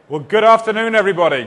Well, good afternoon, everybody.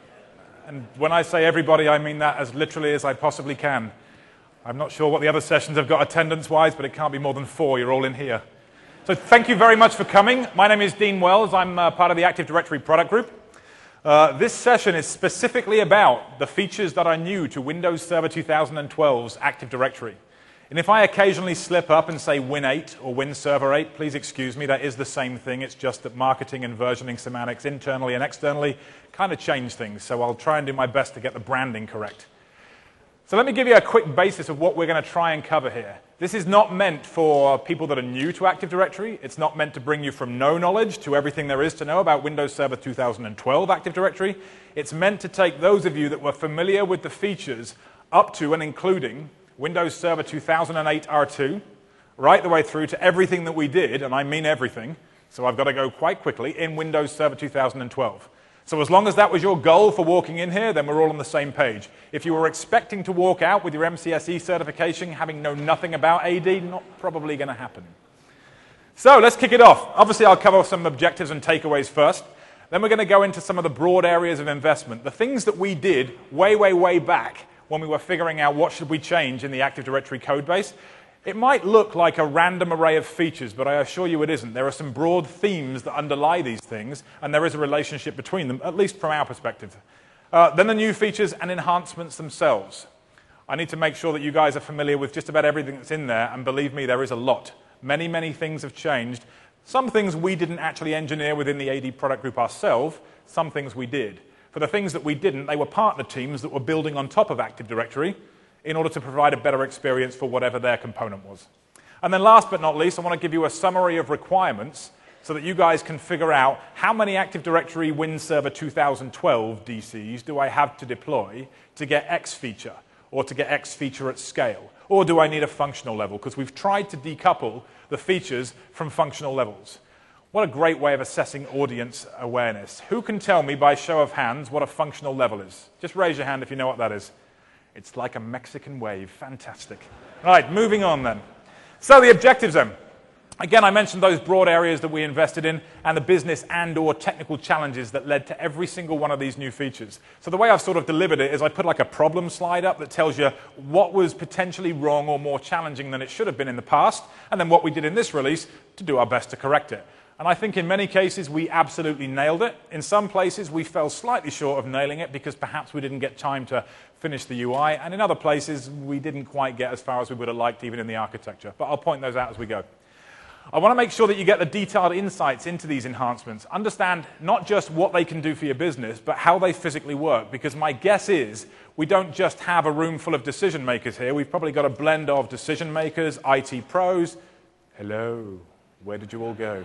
And when I say everybody, I mean that as literally as I possibly can. I'm not sure what the other sessions have got attendance-wise, but it can't be more than 4. You're all in here. So thank you very much for coming. My name is Dean Wells. I'm part of the Active Directory product group. This session is specifically about the features that are new to Windows Server 2012's Active Directory. And if I occasionally slip up and say Win8 or Win Server 8, please excuse me, that is the same thing. It's just that marketing and versioning semantics internally and externally kind of change things. So I'll try and do my best to get the branding correct. So let me give you a quick basis of what we're going to try and cover here. This is not meant for people that are new to Active Directory. It's not meant to bring you from no knowledge to everything there is to know about Windows Server 2012 Active Directory. It's meant to take those of you that were familiar with the features up to and including Windows Server 2008 R2, right the way through to everything that we did, and I mean everything, so I've got to go quite quickly, in Windows Server 2012. So as long as that was your goal for walking in here, then we're all on the same page. If you were expecting to walk out with your MCSE certification having known nothing about AD, not probably going to happen. So let's kick it off. Obviously, I'll cover some objectives and takeaways first. Then we're going to go into some of the broad areas of investment, the things that we did way back when we were figuring out what should we change in the Active Directory code base. It might look like a random array of features, but I assure you it isn't. There are some broad themes that underlie these things, and there is a relationship between them, at least from our perspective. Then the new features and enhancements themselves. I need to make sure that you guys are familiar with just about everything that's in there, and believe me, there is a lot. Many things have changed. Some things we didn't actually engineer within the AD product group ourselves. Some things we did. For the things that we didn't, they were partner teams that were building on top of Active Directory in order to provide a better experience for whatever their component was. And then last but not least, I want to give you a summary of requirements so that you guys can figure out how many Active Directory Win Server 2012 DCs do I have to deploy to get X feature, or to get X feature at scale, or do I need a functional level? Because we've tried to decouple the features from functional levels. What a great way of assessing audience awareness. Who can tell me by show of hands what a functional level is? Just raise your hand if you know what that is. It's like a Mexican wave. Fantastic. Right, moving on then. So the objectives then. Again, I mentioned those broad areas that we invested in and the business and/or technical challenges that led to every single one of these new features. So the way I've sort of delivered it is I put like a problem slide up that tells you what was potentially wrong or more challenging than it should have been in the past, and then what we did in this release to do our best to correct it. And I think in many cases we absolutely nailed it. In some places we fell slightly short of nailing it because perhaps we didn't get time to finish the UI, and in other places we didn't quite get as far as we would have liked even in the architecture. But I'll point those out as we go. I want to make sure that you get the detailed insights into these enhancements. Understand not just what they can do for your business, but how they physically work, because my guess is we don't just have a room full of decision makers here. We've probably got a blend of decision makers, IT pros, hello, where did you all go?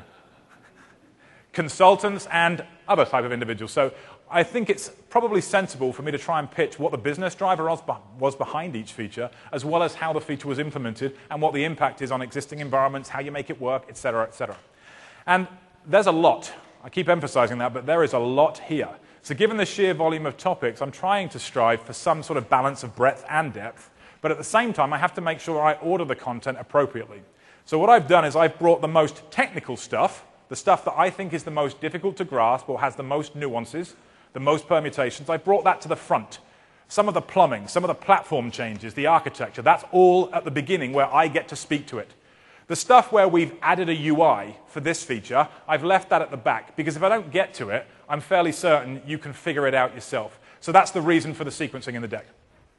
Consultants, and other type of individuals. So I think it's probably sensible for me to try and pitch what the business driver was behind each feature, as well as how the feature was implemented and what the impact is on existing environments, how you make it work, etc., etc. And there's a lot. I keep emphasizing that, but there is a lot here. So given the sheer volume of topics, I'm trying to strive for some sort of balance of breadth and depth, but at the same time, I have to make sure I order the content appropriately. So what I've done is I've brought the most technical stuff, the stuff that I think is the most difficult to grasp or has the most nuances, the most permutations, I brought that to the front. Some of the plumbing, some of the platform changes, the architecture, that's all at the beginning where I get to speak to it. The stuff where we've added a UI for this feature, I've left that at the back, because if I don't get to it, I'm fairly certain you can figure it out yourself. So that's the reason for the sequencing in the deck.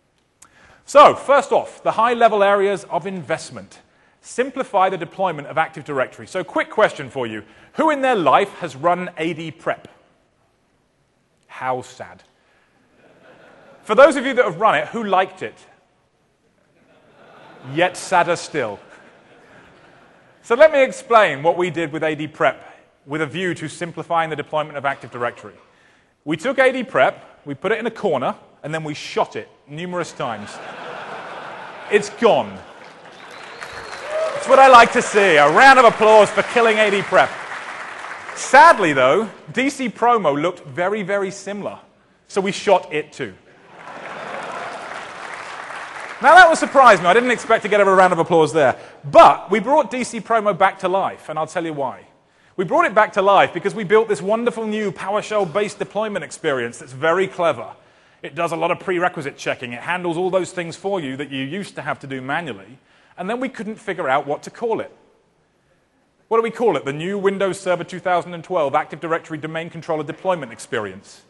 So, first off, the high-level areas of investment. Simplify the deployment of Active Directory. So quick question for you. Who in their life has run AD prep? How sad. For those of you that have run it, who liked it? Yet sadder still. So let me explain what we did with AD prep with a view to simplifying the deployment of Active Directory. We took AD prep, we put it in a corner, and then we shot it numerous times. It's gone. That's what I like to see. A round of applause for killing AD prep. Sadly, though, DC Promo looked very similar, so we shot it too. Now that will surprise me. I didn't expect to get a round of applause there. But we brought DC Promo back to life, and I'll tell you why. We brought it back to life because we built this wonderful new PowerShell-based deployment experience that's very clever. It does a lot of prerequisite checking. It handles all those things for you that you used to have to do manually. And then we couldn't figure out what to call it. What do we call it? The new Windows Server 2012 Active Directory Domain Controller Deployment Experience.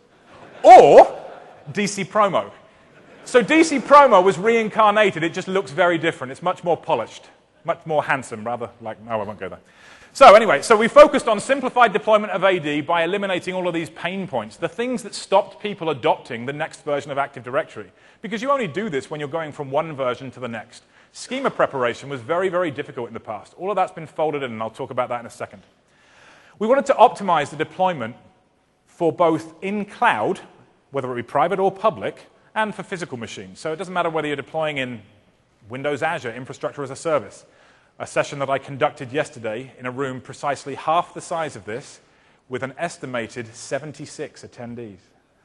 Or DC Promo. So DC Promo was reincarnated. It just looks very different. It's much more polished, much more handsome, rather like, no, I won't go there. So anyway, we focused on simplified deployment of AD by eliminating all of these pain points, the things that stopped people adopting the next version of Active Directory. Because you only do this when you're going from one version to the next. Schema preparation was very, very difficult in the past. All of that's been folded in, and I'll talk about that in a second. We wanted to optimize the deployment for both in cloud, whether it be private or public, and for physical machines. So it doesn't matter whether you're deploying in Windows Azure, infrastructure as a service. A session that I conducted yesterday in a room precisely half the size of this with an estimated 76 attendees.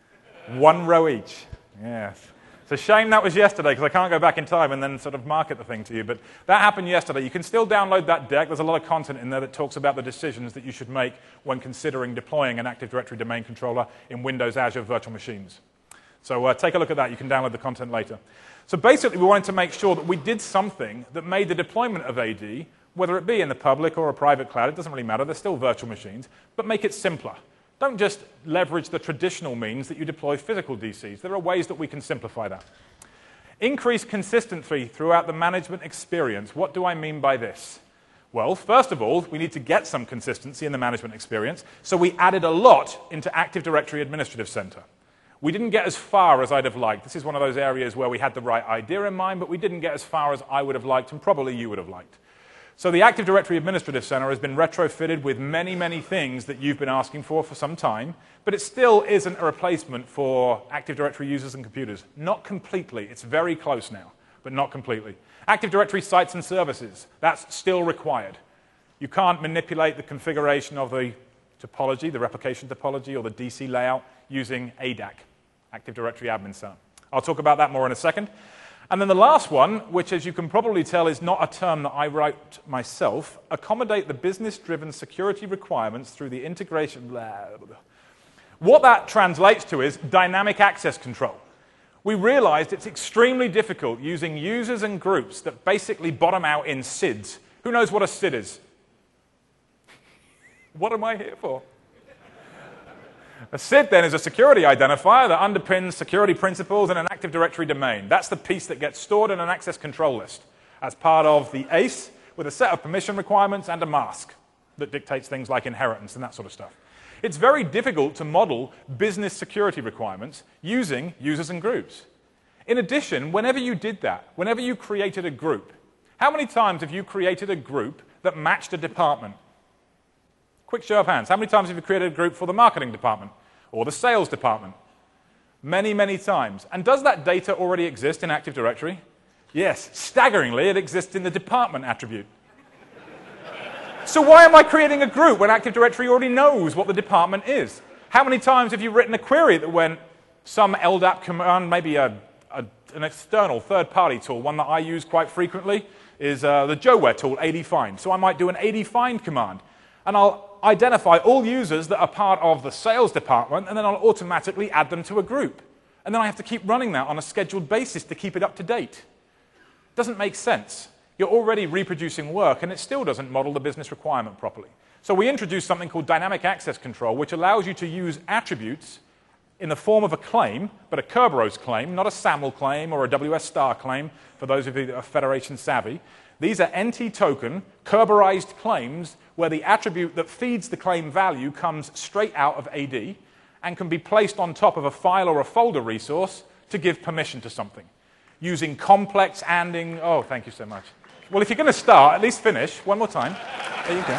One row each. Yes. It's a shame that was yesterday because I can't go back in time and then sort of market the thing to you. But that happened yesterday. You can still download that deck. There's a lot of content in there that talks about the decisions that you should make when considering deploying an Active Directory domain controller in Windows Azure virtual machines. So take a look at that. You can download the content later. So basically, we wanted to make sure that we did something that made the deployment of AD, whether it be in the public or a private cloud, it doesn't really matter, they're still virtual machines, but make it simpler. Don't just leverage the traditional means that you deploy physical DCs. There are ways that we can simplify that. Increase consistency throughout the management experience. What do I mean by this? Well, first of all, we need to get some consistency in the management experience, so we added a lot into Active Directory Administrative Center. We didn't get as far as I'd have liked. This is one of those areas where we had the right idea in mind, but we didn't get as far as I would have liked and probably you would have liked. So the Active Directory Administrative Center has been retrofitted with many, many things that you've been asking for some time, but it still isn't a replacement for Active Directory users and computers. Not completely. It's very close now, but not completely. Active Directory sites and services, that's still required. You can't manipulate the configuration of the topology, the replication topology, or the DC layout using ADAC. Active Directory Admin Center. I'll talk about that more in a second. And then the last one, which as you can probably tell is not a term that I wrote myself, accommodate the business-driven security requirements through the integration. What that translates to is dynamic access control. We realized it's extremely difficult using users and groups that basically bottom out in SIDs. Who knows what a SID is? What am I here for? A SID, then, is a security identifier that underpins security principles in an Active Directory domain. That's the piece that gets stored in an access control list as part of the ACE with a set of permission requirements and a mask that dictates things like inheritance and that sort of stuff. It's very difficult to model business security requirements using users and groups. In addition, whenever you did that, whenever you created a group, how many times have you created a group that matched a department? Quick show of hands. How many times have you created a group for the marketing department or the sales department? Many, many times. And does that data already exist in Active Directory? Yes. Staggeringly, it exists in the department attribute. So why am I creating a group when Active Directory already knows what the department is? How many times have you written a query that went some LDAP command, maybe an external third-party tool, one that I use quite frequently, is the Joware tool, AD-Find. So I might do an AD-Find command, and I'll identify all users that are part of the sales department, and then I'll automatically add them to a group. And then I have to keep running that on a scheduled basis to keep it up to date. Doesn't make sense. You're already reproducing work, and it still doesn't model the business requirement properly. So we introduced something called dynamic access control, which allows you to use attributes in the form of a claim, but a Kerberos claim, not a SAML claim or a WS star claim, for those of you that are Federation savvy. These are NT-token, Kerberized claims where the attribute that feeds the claim value comes straight out of AD and can be placed on top of a file or a folder resource to give permission to something, using complex anding. Oh, thank you so much. Well, if you're going to start, at least finish. One more time. There you go.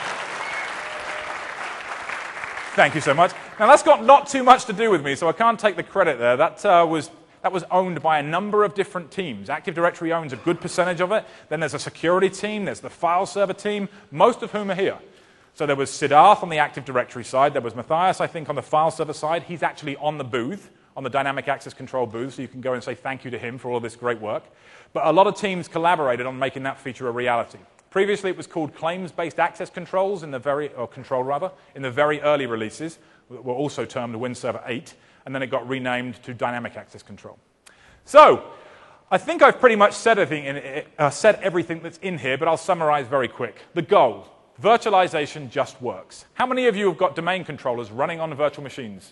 Thank you so much. Now, that's got not too much to do with me, so I can't take the credit there. That was owned by a number of different teams. Active Directory owns a good percentage of it. Then there's a security team. There's the file server team, most of whom are here. So there was Siddharth on the Active Directory side. There was Matthias, I think, on the file server side. He's actually on the booth, on the Dynamic Access Control booth, so you can go and say thank you to him for all this great work. But a lot of teams collaborated on making that feature a reality. Previously, it was called claims-based access controls in the very early releases, were also termed WinServer 8, and then it got renamed to Dynamic Access Control. So, I think I've pretty much said everything that's in here, but I'll summarize very quick. The goal, virtualization just works. How many of you have got domain controllers running on virtual machines?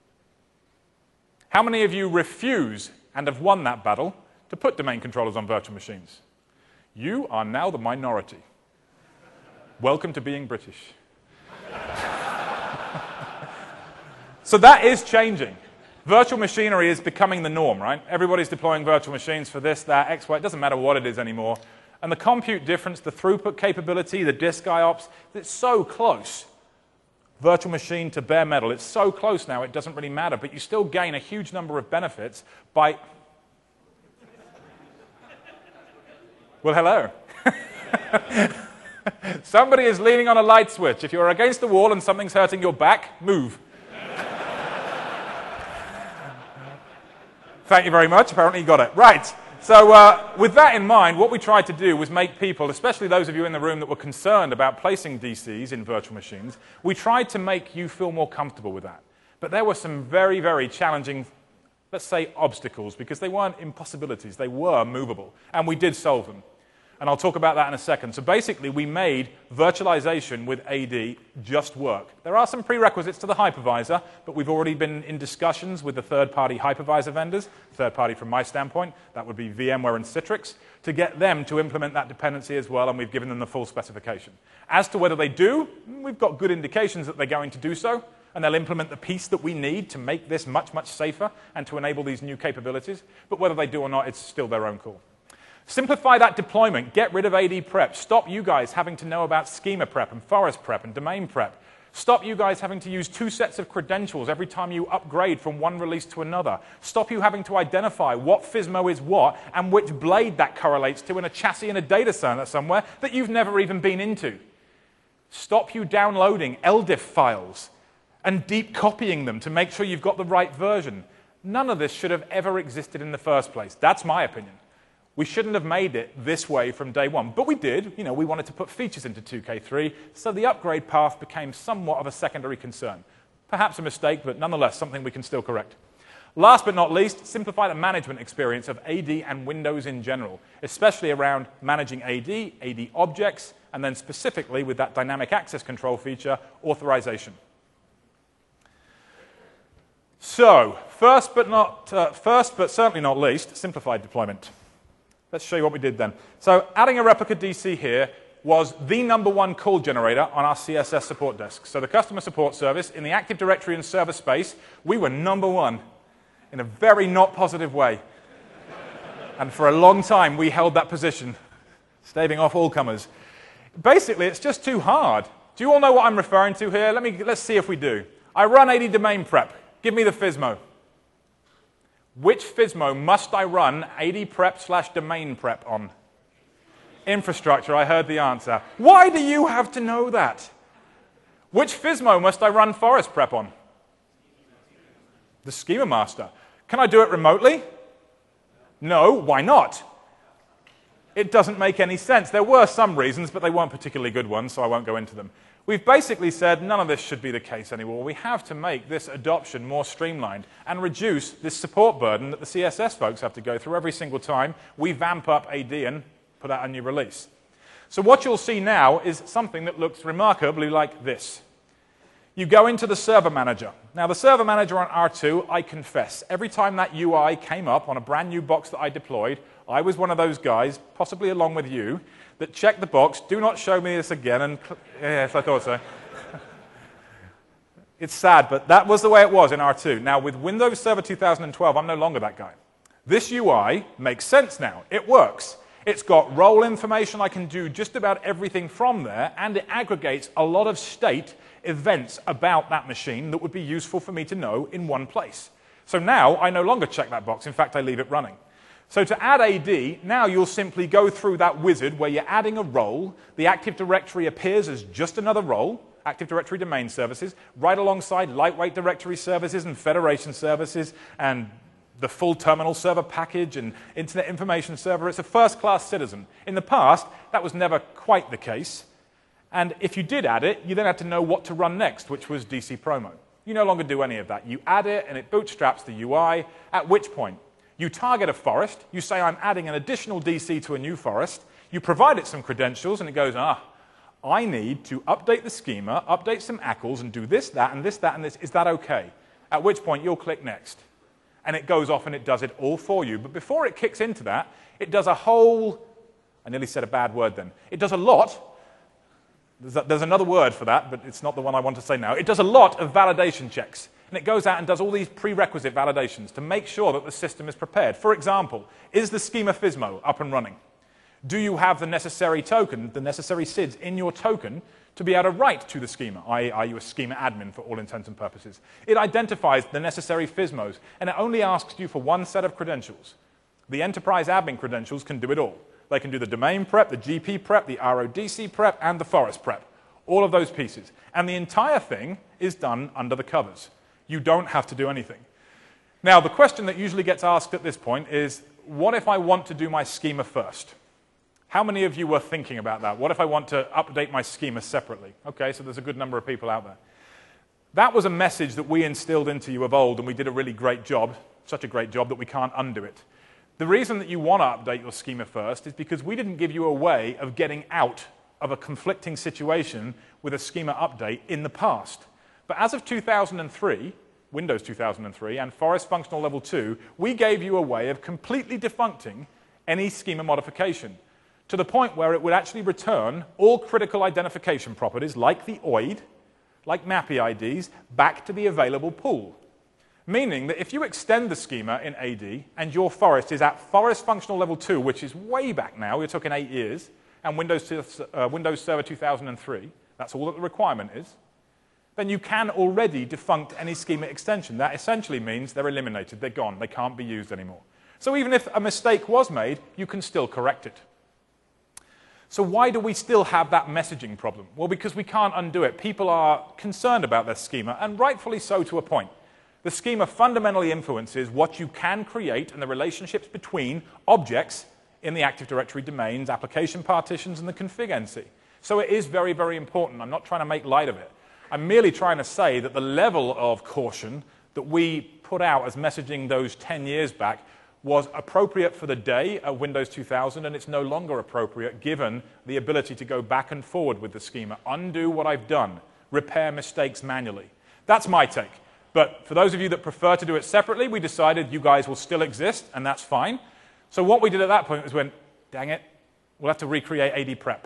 How many of you refuse and have won that battle to put domain controllers on virtual machines? You are now the minority. Welcome to being British. So that is changing. Virtual machinery is becoming the norm, right? Everybody's deploying virtual machines for this, that, X, Y. It doesn't matter what it is anymore. And the compute difference, the throughput capability, the disk IOPS, it's so close. Virtual machine to bare metal, it's so close now it doesn't really matter, but you still gain a huge number of benefits by... Well, hello. Somebody is leaning on a light switch. If you're against the wall and something's hurting your back, move. Thank you very much. Apparently you got it. Right. So with that in mind, what we tried to do was make people, especially those of you in the room that were concerned about placing DCs in virtual machines, we tried to make you feel more comfortable with that. But there were some very, very challenging, let's say, obstacles, because they weren't impossibilities. They were movable. And we did solve them. And I'll talk about that in a second. So basically, we made virtualization with AD just work. There are some prerequisites to the hypervisor, but we've already been in discussions with the third-party hypervisor vendors, third-party from my standpoint, that would be VMware and Citrix, to get them to implement that dependency as well, and we've given them the full specification. As to whether they do, we've got good indications that they're going to do so, and they'll implement the piece that we need to make this much, much safer and to enable these new capabilities. But whether they do or not, it's still their own call. Simplify that deployment. Get rid of AD prep. Stop you guys having to know about schema prep and forest prep and domain prep. Stop you guys having to use 2 sets of credentials every time you upgrade from one release to another. Stop you having to identify what FSMO is what and which blade that correlates to in a chassis in a data center somewhere that you've never even been into. Stop you downloading LDIF files and deep copying them to make sure you've got the right version. None of this should have ever existed in the first place. That's my opinion. We shouldn't have made it this way from day one, but we did. You know, we wanted to put features into 2K3, so the upgrade path became somewhat of a secondary concern. Perhaps a mistake, but nonetheless, something we can still correct. Last but not least, simplify the management experience of AD and Windows in general, especially around managing AD objects, and then specifically with that dynamic access control feature, authorization. So, first but certainly not least, simplified deployment. Let's show you what we did then. So adding a replica DC here was the #1 call generator on our CSS support desk. So the customer support service, in the Active Directory and server space, we were #1 in a very not positive way. And for a long time, we held that position, staving off all comers. Basically, it's just too hard. Do you all know what I'm referring to here? Let's see if we do. I run AD domain prep. Give me the FSMO. Which FSMO must I run AD prep/domain prep on? Infrastructure, I heard the answer. Why do you have to know that? Which FSMO must I run forest prep on? The Schema Master. Can I do it remotely? No, why not? It doesn't make any sense. There were some reasons, but they weren't particularly good ones, so I won't go into them. We've basically said none of this should be the case anymore. We have to make this adoption more streamlined and reduce this support burden that the CSS folks have to go through every single time we vamp up AD and put out a new release. So what you'll see now is something that looks remarkably like this. You go into the server manager. Now, the server manager on R2, I confess, every time that UI came up on a brand new box that I deployed, I was one of those guys, possibly along with you, that checked the box, do not show me this again, and yes, I thought so. It's sad, but that was the way it was in R2. Now, with Windows Server 2012, I'm no longer that guy. This UI makes sense now. It works. It's got role information. I can do just about everything from there, and it aggregates a lot of state events about that machine that would be useful for me to know in one place. So now, I no longer check that box. In fact, I leave it running. So to add AD, now you'll simply go through that wizard where you're adding a role. The Active Directory appears as just another role, Active Directory Domain Services, right alongside lightweight directory services and federation services and the full terminal server package and internet information server. It's a first-class citizen. In the past, that was never quite the case. And if you did add it, you then had to know what to run next, which was DC Promo. You no longer do any of that. You add it, and it bootstraps the UI, at which point you target a forest. You say, I'm adding an additional DC to a new forest. You provide it some credentials, and it goes, I need to update the schema, update some ACLs, and do this, that, and this, that, and this. Is that OK? At which point, you'll click Next. And it goes off, and it does it all for you. But before it kicks into that, it does a whole – I nearly said a bad word then. It does a lot. There's another word for that, but it's not the one I want to say now. It does a lot of validation checks. And it goes out and does all these prerequisite validations to make sure that the system is prepared. For example, is the schema FSMO up and running? Do you have the necessary token, the necessary SIDs in your token to be able to write to the schema? Are you a schema admin for all intents and purposes? It identifies the necessary FSMOs, and it only asks you for one set of credentials. The enterprise admin credentials can do it all. They can do the domain prep, the GP prep, the RODC prep, and the forest prep. All of those pieces. And the entire thing is done under the covers. You don't have to do anything. Now, the question that usually gets asked at this point is, what if I want to do my schema first? How many of you were thinking about that? What if I want to update my schema separately? Okay, so there's a good number of people out there. That was a message that we instilled into you of old, and we did a really great job, such a great job that we can't undo it. The reason that you want to update your schema first is because we didn't give you a way of getting out of a conflicting situation with a schema update in the past. But as of 2003, Windows 2003, and Forest Functional Level 2, we gave you a way of completely defuncting any schema modification to the point where it would actually return all critical identification properties like the OID, like MAPI IDs, back to the available pool. Meaning that if you extend the schema in AD and your forest is at Forest Functional Level 2, which is way back now, we're talking 8 years, and Windows Server 2003, that's all that the requirement is, then you can already defunct any schema extension. That essentially means they're eliminated, they're gone, they can't be used anymore. So even if a mistake was made, you can still correct it. So why do we still have that messaging problem? Well, because we can't undo it. People are concerned about their schema, and rightfully so to a point. The schema fundamentally influences what you can create and the relationships between objects in the Active Directory domains, application partitions, and the config NC. So it is very, very important. I'm not trying to make light of it. I'm merely trying to say that the level of caution that we put out as messaging those 10 years back was appropriate for the day of Windows 2000, and it's no longer appropriate given the ability to go back and forward with the schema, undo what I've done, repair mistakes manually. That's my take. But for those of you that prefer to do it separately, we decided you guys will still exist, and that's fine. So what we did at that point was went, dang it, we'll have to recreate AD prep.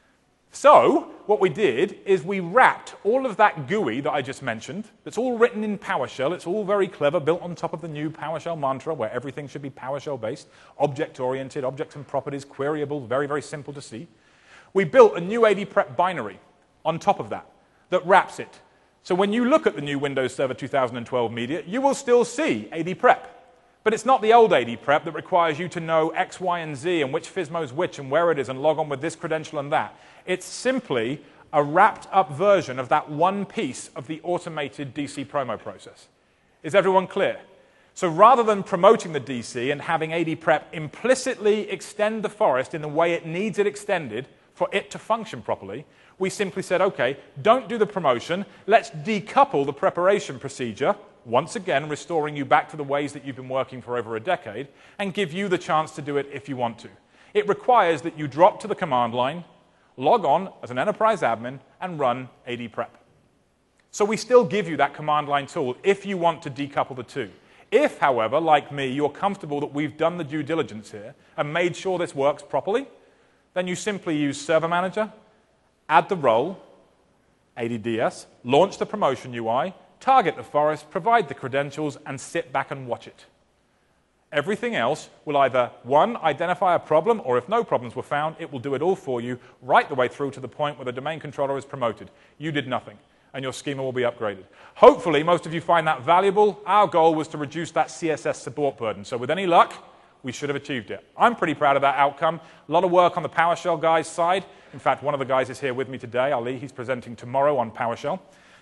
So what we did is we wrapped all of that GUI that I just mentioned, that's all written in PowerShell, it's all very clever, built on top of the new PowerShell mantra, where everything should be PowerShell-based, object-oriented, objects and properties, queryable, very, very simple to see. We built a new AD prep binary on top of that wraps it. So when you look at the new Windows Server 2012 media, you will still see AD prep. But it's not the old AD prep that requires you to know X, Y, and Z and which FSMO's which and where it is and log on with this credential and that. It's simply a wrapped up version of that one piece of the automated DC promo process. Is everyone clear? So rather than promoting the DC and having AD prep implicitly extend the forest in the way it needs it extended for it to function properly, we simply said, okay, don't do the promotion, let's decouple the preparation procedure, once again restoring you back to the ways that you've been working for over a decade, and give you the chance to do it if you want to. It requires that you drop to the command line, log on as an enterprise admin, and run AD prep. So we still give you that command line tool if you want to decouple the two. If, however, like me, you're comfortable that we've done the due diligence here and made sure this works properly, then you simply use Server Manager, add the role, ADDS, launch the promotion UI, target the forest, provide the credentials, and sit back and watch it. Everything else will either, one, identify a problem, or if no problems were found, it will do it all for you right the way through to the point where the domain controller is promoted. You did nothing, and your schema will be upgraded. Hopefully, most of you find that valuable. Our goal was to reduce that CSS support burden, so with any luck, we should have achieved it. I'm pretty proud of that outcome. A lot of work on the PowerShell guys' side. In fact, one of the guys is here with me today, Ali. He's presenting tomorrow on PowerShell.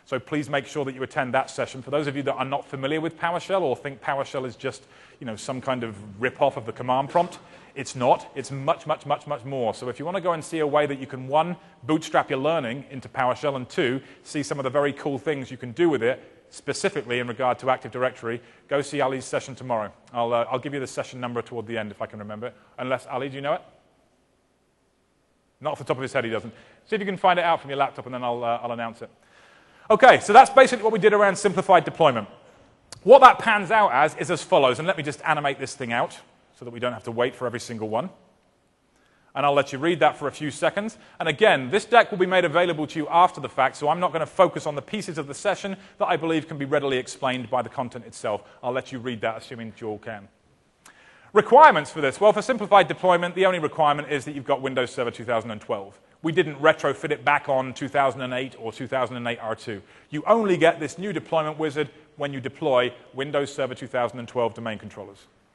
So please make sure that you attend that session. For those of you that are not familiar with PowerShell or think PowerShell is just, some kind of rip-off of the command prompt, it's not. It's much, much, much, much more. So if you want to go and see a way that you can, one, bootstrap your learning into PowerShell, and two, see some of the very cool things you can do with it, specifically in regard to Active Directory, go see Ali's session tomorrow. I'll give you the session number toward the end if I can remember it. Unless, Ali, do you know it? Not off the top of his head, he doesn't. See if you can find it out from your laptop, and then I'll announce it. Okay, so that's basically what we did around simplified deployment. What that pans out as is as follows, and let me just animate this thing out so that we don't have to wait for every single one. And I'll let you read that for a few seconds. And again, this deck will be made available to you after the fact, so I'm not going to focus on the pieces of the session that I believe can be readily explained by the content itself. I'll let you read that, assuming you all can. Requirements for this. Well, for simplified deployment, the only requirement is that you've got Windows Server 2012. We didn't retrofit it back on 2008 or 2008 R2. You only get this new deployment wizard when you deploy Windows Server 2012 domain controllers.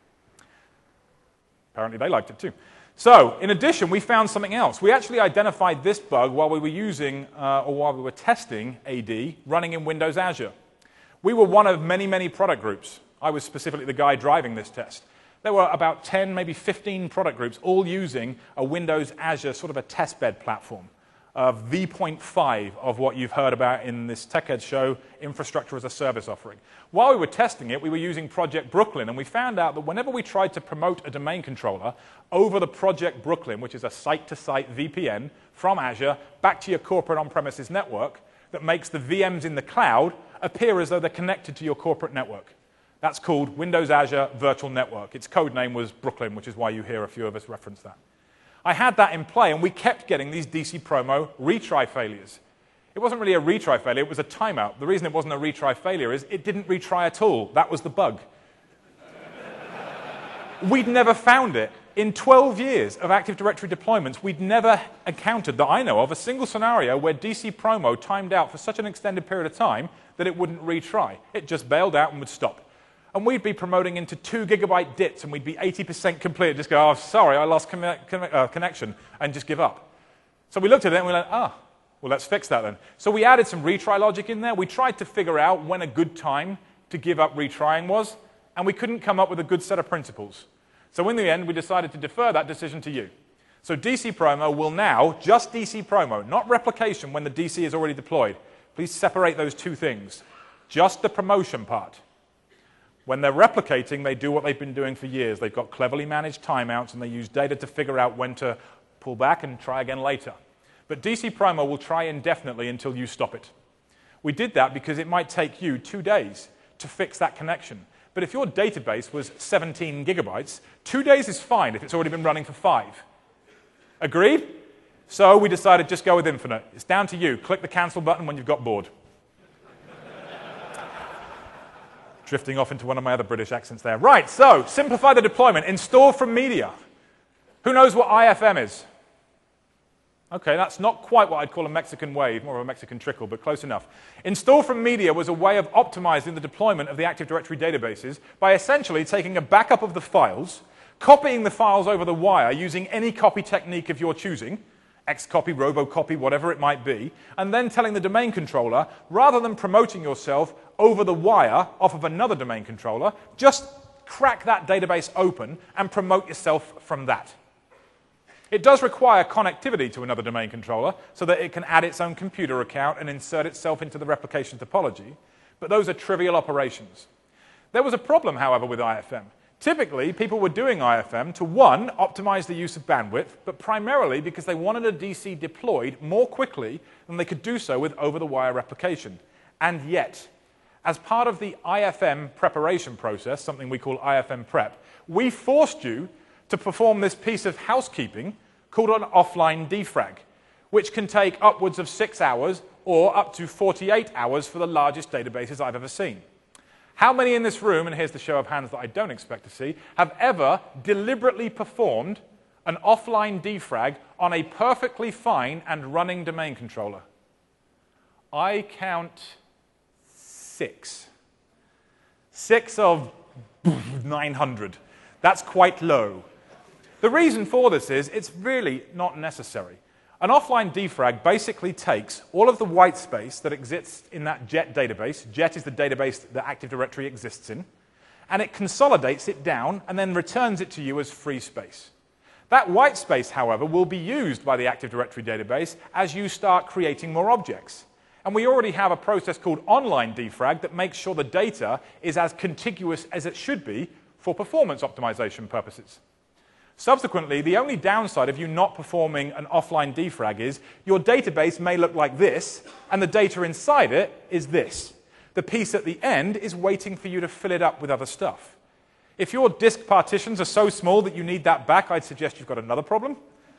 Apparently they liked it too. So, in addition, we found something else. We actually identified this bug while we were using, or while we were testing AD running in Windows Azure. We were one of many, many product groups. I was specifically the guy driving this test. There were about 10, maybe 15 product groups, all using a Windows Azure sort of a testbed platform, v.5 of what you've heard about in this TechEd show, infrastructure as a service offering. While we were testing it, we were using Project Brooklyn, and we found out that whenever we tried to promote a domain controller over the Project Brooklyn, which is a site-to-site VPN from Azure back to your corporate on-premises network that makes the VMs in the cloud appear as though they're connected to your corporate network. That's called Windows Azure Virtual Network. Its code name was Brooklyn, which is why you hear a few of us reference that. I had that in play, and we kept getting these DC Promo retry failures. It wasn't really a retry failure, it was a timeout. The reason it wasn't a retry failure is it didn't retry at all. That was the bug. We'd never found it. In 12 years of Active Directory deployments, we'd never encountered, that I know of, a single scenario where DC Promo timed out for such an extended period of time that it wouldn't retry. It just bailed out and would stop. And we'd be promoting into 2 gigabyte DITs, and we'd be 80% complete. Just go, oh, sorry, I lost connection, and just give up. So we looked at it, and we went, well, let's fix that then. So we added some retry logic in there. We tried to figure out when a good time to give up retrying was, and we couldn't come up with a good set of principles. So in the end, we decided to defer that decision to you. So DC Promo will now, just DC Promo, not replication when the DC is already deployed. Please separate those two things. Just the promotion part. When they're replicating, they do what they've been doing for years. They've got cleverly managed timeouts, and they use data to figure out when to pull back and try again later. But DC Promo will try indefinitely until you stop it. We did that because it might take you 2 days to fix that connection. But if your database was 17 gigabytes, 2 days is fine if it's already been running for 5. Agreed? So we decided just go with infinite. It's down to you. Click the cancel button when you've got bored. Drifting off into one of my other British accents there. Right, so simplify the deployment. Install from media. Who knows what IFM is? Okay, that's not quite what I'd call a Mexican wave, more of a Mexican trickle, but close enough. Install from media was a way of optimizing the deployment of the Active Directory databases by essentially taking a backup of the files, copying the files over the wire using any copy technique of your choosing, Xcopy, Robocopy, whatever it might be, and then telling the domain controller, rather than promoting yourself over the wire off of another domain controller, just crack that database open and promote yourself from that. It does require connectivity to another domain controller so that it can add its own computer account and insert itself into the replication topology, but those are trivial operations. There was a problem, however, with IFM. Typically, people were doing IFM to, one, optimize the use of bandwidth, but primarily because they wanted a DC deployed more quickly than they could do so with over-the-wire replication. And yet, as part of the IFM preparation process, something we call IFM prep, we forced you to perform this piece of housekeeping called an offline defrag, which can take upwards of 6 hours or up to 48 hours for the largest databases I've ever seen. How many in this room, and here's the show of hands that I don't expect to see, have ever deliberately performed an offline defrag on a perfectly fine and running domain controller? I count 6. 6 of 900. That's quite low. The reason for this is it's really not necessary. An offline defrag basically takes all of the white space that exists in that JET database. JET is the database that Active Directory exists in, and it consolidates it down and then returns it to you as free space. That white space, however, will be used by the Active Directory database as you start creating more objects. And we already have a process called online defrag that makes sure the data is as contiguous as it should be for performance optimization purposes. Subsequently, the only downside of you not performing an offline defrag is your database may look like this, and the data inside it is this. The piece at the end is waiting for you to fill it up with other stuff. If your disk partitions are so small that you need that back, I'd suggest you've got another problem.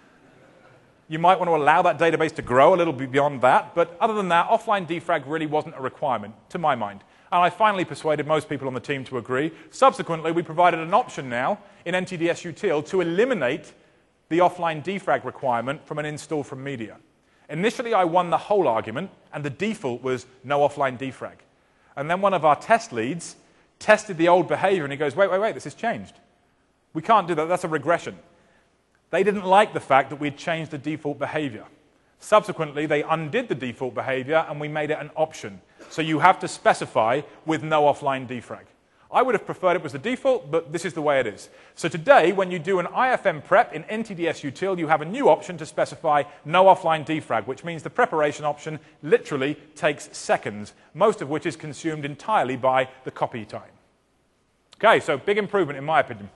You might want to allow that database to grow a little bit beyond that, but other than that, offline defrag really wasn't a requirement, to my mind. And I finally persuaded most people on the team to agree. Subsequently, we provided an option now in NTDS Util to eliminate the offline defrag requirement from an install from media. Initially, I won the whole argument, and the default was no offline defrag. And then one of our test leads tested the old behavior, and he goes, wait, this has changed. We can't do that. That's a regression. They didn't like the fact that we'd changed the default behavior. Subsequently, they undid the default behavior, and we made it an option. So you have to specify with no offline defrag. I would have preferred it was the default, but this is the way it is. So today, when you do an IFM prep in NTDS Util, you have a new option to specify no offline defrag, which means the preparation option literally takes seconds, most of which is consumed entirely by the copy time. Okay, so big improvement in my opinion.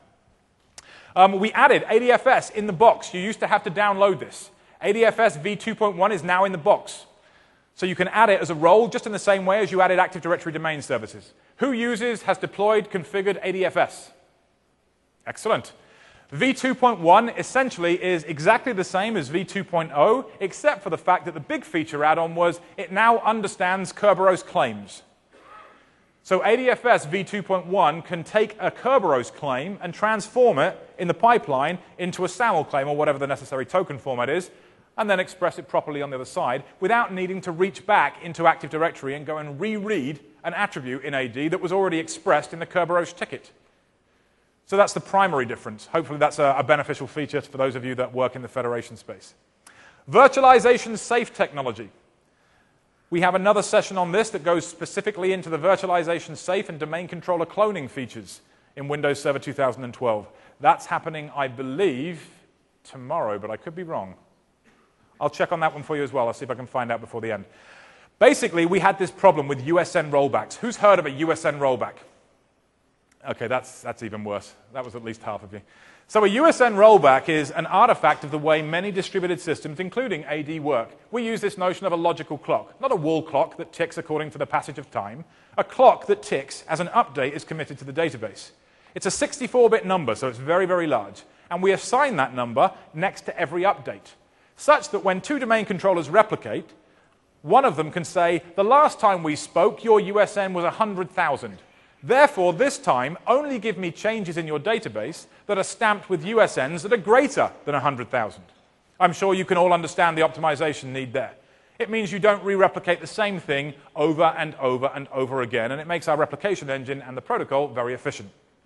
We added ADFS in the box. You used to have to download this. ADFS v2.1 is now in the box. So you can add it as a role just in the same way as you added Active Directory domain services. Who uses, has deployed, configured ADFS? Excellent. v2.1 essentially is exactly the same as v2.0, except for the fact that the big feature add-on was it now understands Kerberos claims. So ADFS v2.1 can take a Kerberos claim and transform it in the pipeline into a SAML claim or whatever the necessary token format is, and then express it properly on the other side without needing to reach back into Active Directory and go and reread an attribute in AD that was already expressed in the Kerberos ticket. So that's the primary difference. Hopefully that's a beneficial feature for those of you that work in the federation space. Virtualization safe technology. We have another session on this that goes specifically into the virtualization safe and domain controller cloning features in Windows Server 2012. That's happening, I believe, tomorrow, but I could be wrong. I'll check on that one for you as well. I'll see if I can find out before the end. Basically, we had this problem with USN rollbacks. Who's heard of a USN rollback? Okay, that's even worse. That was at least half of you. So a USN rollback is an artifact of the way many distributed systems, including AD, work. We use this notion of a logical clock, not a wall clock that ticks according to the passage of time, a clock that ticks as an update is committed to the database. It's a 64-bit number, so it's very, very large. And we assign that number next to every update, such that when two domain controllers replicate, one of them can say, the last time we spoke, your USN was 100,000. Therefore, this time, only give me changes in your database that are stamped with USNs that are greater than 100,000. I'm sure you can all understand the optimization need there. It means you don't re-replicate the same thing over and over and over again, and it makes our replication engine and the protocol very efficient.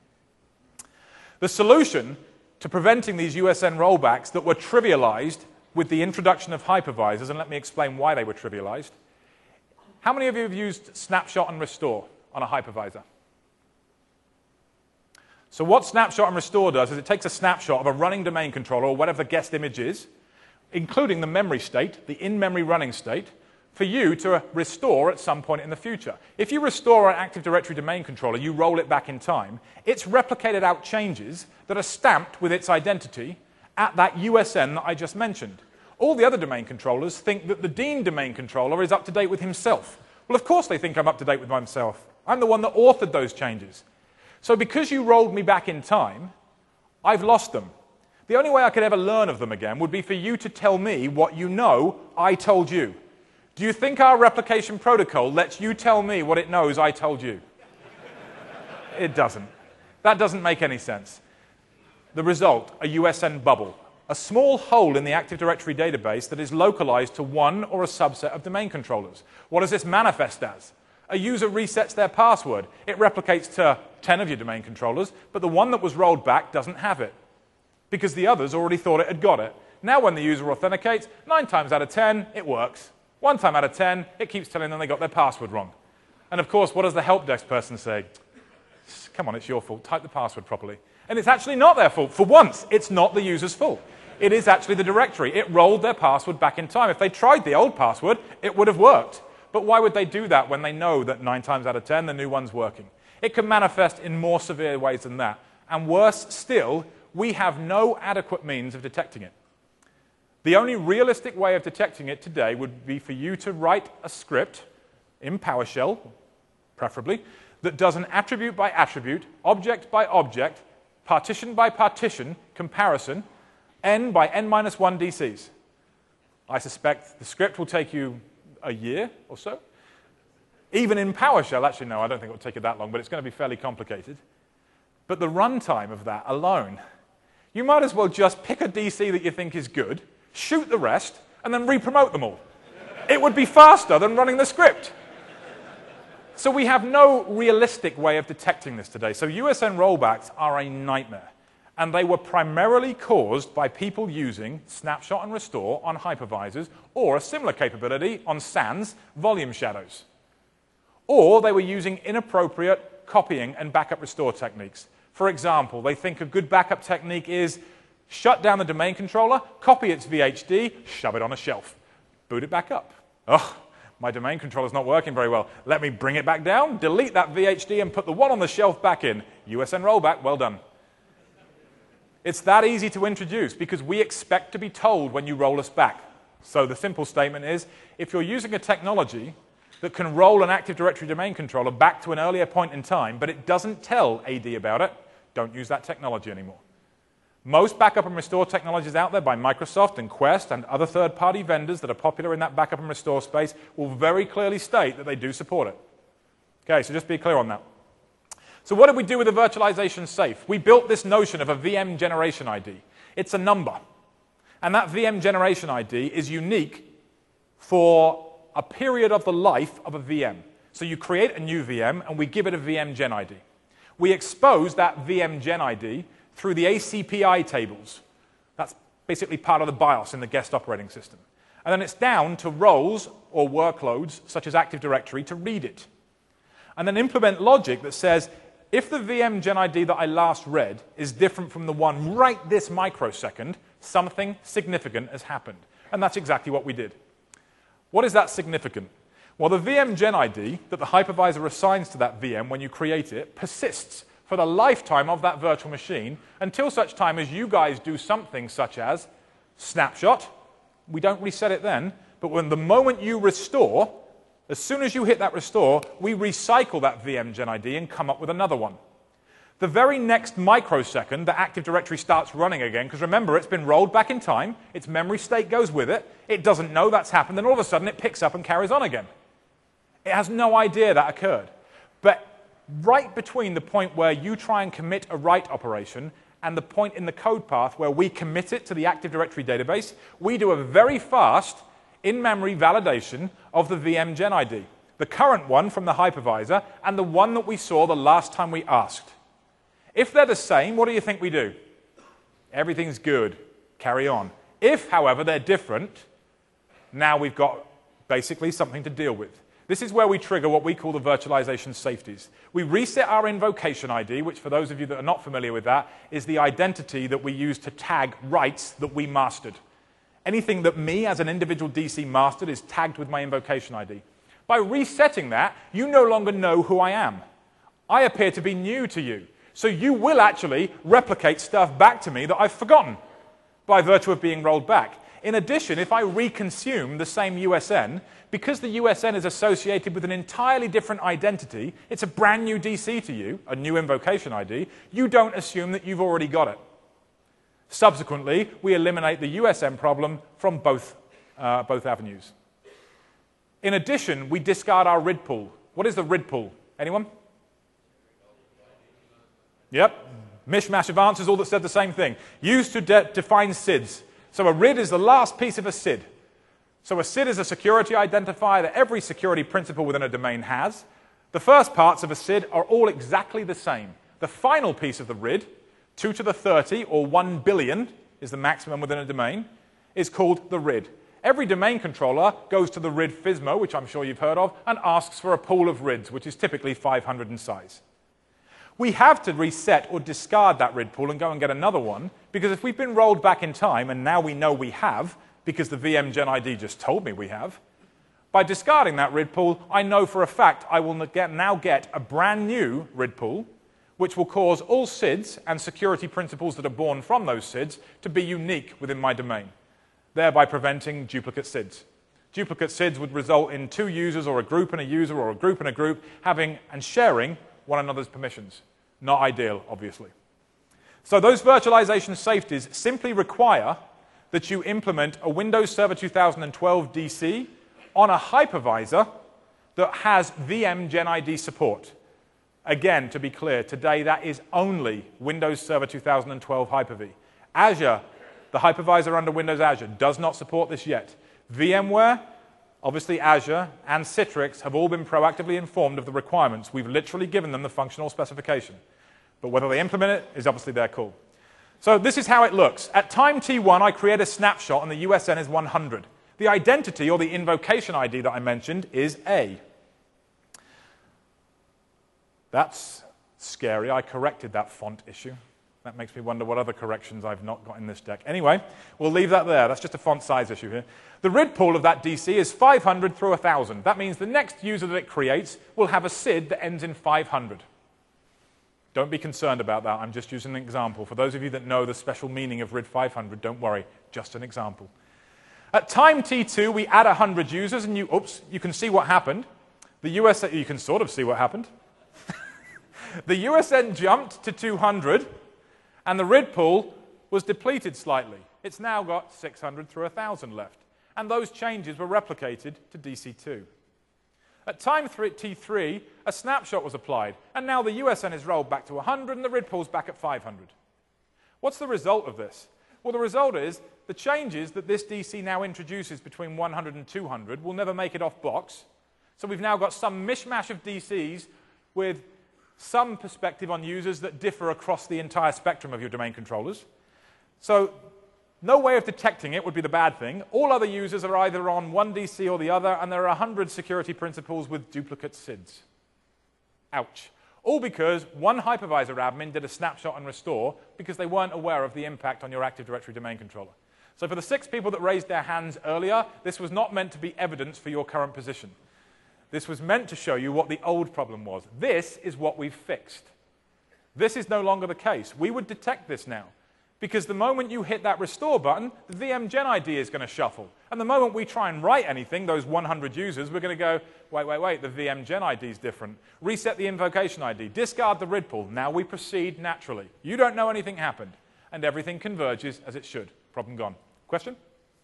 The solution to preventing these USN rollbacks that were trivialized with the introduction of hypervisors, and let me explain why they were trivialized. How many of you have used snapshot and restore on a hypervisor? So what snapshot and restore does is it takes a snapshot of a running domain controller or whatever the guest image is, including the memory state, the in-memory running state, for you to restore at some point in the future. If you restore an Active Directory domain controller, you roll it back in time, it's replicated out changes that are stamped with its identity at that USN that I just mentioned. All the other domain controllers think that the Dean domain controller is up to date with himself. Well, of course they think I'm up to date with myself. I'm the one that authored those changes. So because you rolled me back in time, I've lost them. The only way I could ever learn of them again would be for you to tell me what you know I told you. Do you think our replication protocol lets you tell me what it knows I told you? It doesn't. That doesn't make any sense. The result, a USN bubble, a small hole in the Active Directory database that is localized to one or a subset of domain controllers. What does this manifest as? A user resets their password. It replicates to 10 of your domain controllers, but the one that was rolled back doesn't have it, because the others already thought it had got it. Now when the user authenticates, 9 times out of 10, it works. 1 time out of 10, it keeps telling them they got their password wrong. And of course, what does the help desk person say? Come on, it's your fault. Type the password properly. And it's actually not their fault. For once, it's not the user's fault. It is actually the directory. It rolled their password back in time. If they tried the old password, it would have worked. But why would they do that when they know that 9 times out of 10, the new one's working? It can manifest in more severe ways than that. And worse still, we have no adequate means of detecting it. The only realistic way of detecting it today would be for you to write a script in PowerShell, preferably, that does an attribute by attribute, object by object, partition by partition comparison, n by n-1 DCs. I suspect the script will take you a year or so. Even in PowerShell, actually no, I don't think it will take you that long, but it's going to be fairly complicated. But the runtime of that alone, you might as well just pick a DC that you think is good, shoot the rest, and then re-promote them all. It would be faster than running the script. So we have no realistic way of detecting this today. So USN rollbacks are a nightmare. And they were primarily caused by people using snapshot and restore on hypervisors or a similar capability on SANs, volume shadows. Or they were using inappropriate copying and backup restore techniques. For example, they think a good backup technique is shut down the domain controller, copy its VHD, shove it on a shelf, boot it back up. Oh, my domain controller's not working very well. Let me bring it back down, delete that VHD, and put the one on the shelf back in. USN rollback, well done. It's that easy to introduce because we expect to be told when you roll us back. So the simple statement is, if you're using a technology that can roll an Active Directory domain controller back to an earlier point in time, but it doesn't tell AD about it, don't use that technology anymore. Most backup and restore technologies out there by Microsoft and Quest and other third-party vendors that are popular in that backup and restore space will very clearly state that they do support it. Okay, so just be clear on that. So what did we do with the virtualization safe? We built this notion of a VM generation ID. It's a number. And that VM generation ID is unique for a period of the life of a VM. So you create a new VM, and we give it a VM gen ID. We expose that VM gen ID through the ACPI tables. That's basically part of the BIOS in the guest operating system. And then it's down to roles or workloads, such as Active Directory, to read it. And then implement logic that says, if the VM gen ID that I last read is different from the one right this microsecond, something significant has happened. And that's exactly what we did. What is that significant? Well, the VM gen ID that the hypervisor assigns to that VM when you create it persists for the lifetime of that virtual machine until such time as you guys do something such as snapshot. We don't reset it then, but when the moment you restore, as soon as you hit that restore, we recycle that VM gen ID and come up with another one. The very next microsecond, the Active Directory starts running again, because remember, it's been rolled back in time, its memory state goes with it, it doesn't know that's happened, and all of a sudden it picks up and carries on again. It has no idea that occurred. But right between the point where you try and commit a write operation and the point in the code path where we commit it to the Active Directory database, we do a very fast in-memory validation of the VM gen ID, the current one from the hypervisor and the one that we saw the last time we asked. If they're the same, what do you think we do? Everything's good. Carry on. If, however, they're different, now we've got basically something to deal with. This is where we trigger what we call the virtualization safeties. We reset our invocation ID, which for those of you that are not familiar with that, is the identity that we use to tag writes that we mastered. Anything that me as an individual DC mastered is tagged with my invocation ID. By resetting that, you no longer know who I am. I appear to be new to you. So you will actually replicate stuff back to me that I've forgotten by virtue of being rolled back. In addition, if I reconsume the same USN, because the USN is associated with an entirely different identity, it's a brand new DC to you, a new invocation ID, you don't assume that you've already got it. Subsequently, we eliminate the USN problem from both avenues. In addition, we discard our RID pool. What is the RID pool? Anyone? Yep. Mishmash of answers, all that said the same thing. Used to define SIDs. So a RID is the last piece of a SID. So a SID is a security identifier that every security principal within a domain has. The first parts of a SID are all exactly the same. The final piece of the RID, 2 to the 30 or 1 billion is the maximum within a domain, is called the RID. Every domain controller goes to the RID FSMO, which I'm sure you've heard of, and asks for a pool of RIDs, which is typically 500 in size. We have to reset or discard that RID pool and go and get another one, because if we've been rolled back in time, and now we know we have, because the VM Gen ID just told me we have, by discarding that RID pool, I know for a fact I will now get a brand new RID pool, which will cause all SIDs and security principles that are born from those SIDs to be unique within my domain, thereby preventing duplicate SIDs. Duplicate SIDs would result in two users or a group and a user or a group and a group having and sharing one another's permissions. Not ideal, obviously. So those virtualization safeties simply require that you implement a Windows Server 2012 DC on a hypervisor that has VM Gen ID support. Again, to be clear, today that is only Windows Server 2012 Hyper-V. Azure, the hypervisor under Windows Azure, does not support this yet. VMware, obviously Azure, and Citrix have all been proactively informed of the requirements. We've literally given them the functional specification. But whether they implement it is obviously their call. So this is how it looks. At time T1, I create a snapshot, and the USN is 100. The identity, or the invocation ID that I mentioned, is A. That's scary. I corrected that font issue. That makes me wonder what other corrections I've not got in this deck. Anyway, we'll leave that there. That's just a font size issue here. The RID pool of that DC is 500 through 1,000. That means the next user that it creates will have a SID that ends in 500. Don't be concerned about that. I'm just using an example. For those of you that know the special meaning of RID 500, don't worry. Just an example. At time T2, we add 100 users, and you can see what happened. You can sort of see what happened. The USN jumped to 200, and the RID pool was depleted slightly. It's now got 600 through 1,000 left. And those changes were replicated to DC2. At time T3, a snapshot was applied, and now the USN is rolled back to 100, and the RID pool's back at 500. What's the result of this? Well, the result is the changes that this DC now introduces between 100 and 200 will never make it off box. So we've now got some mishmash of DCs with some perspective on users that differ across the entire spectrum of your domain controllers. So no way of detecting it would be the bad thing. All other users are either on one DC or the other, and there are 100 security principles with duplicate SIDs. Ouch. All because one hypervisor admin did a snapshot and restore because they weren't aware of the impact on your Active Directory domain controller. So for the 6 people that raised their hands earlier, this was not meant to be evidence for your current position. This was meant to show you what the old problem was. This is what we've fixed. This is no longer the case. We would detect this now, because the moment you hit that restore button, the VM Gen ID is going to shuffle. And the moment we try and write anything, those 100 users, we're going to go, wait, the VM Gen ID is different. Reset the invocation ID, discard the RID pool. Now we proceed naturally. You don't know anything happened, and everything converges as it should. Problem gone. Question?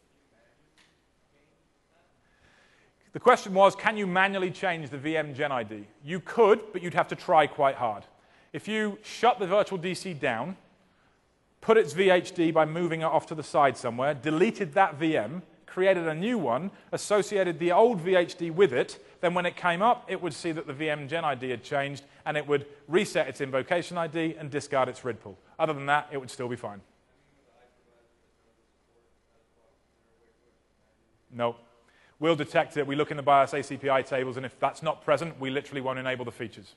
The question was, can you manually change the VM Gen ID? You could, but you'd have to try quite hard. If you shut the virtual DC down, put its VHD by moving it off to the side somewhere, deleted that VM, created a new one, associated the old VHD with it, then when it came up, it would see that the VM Gen ID had changed, and it would reset its invocation ID and discard its RID pool. Other than that, it would still be fine. No. We'll detect it. We look in the BIOS ACPI tables, and if that's not present, we literally won't enable the features.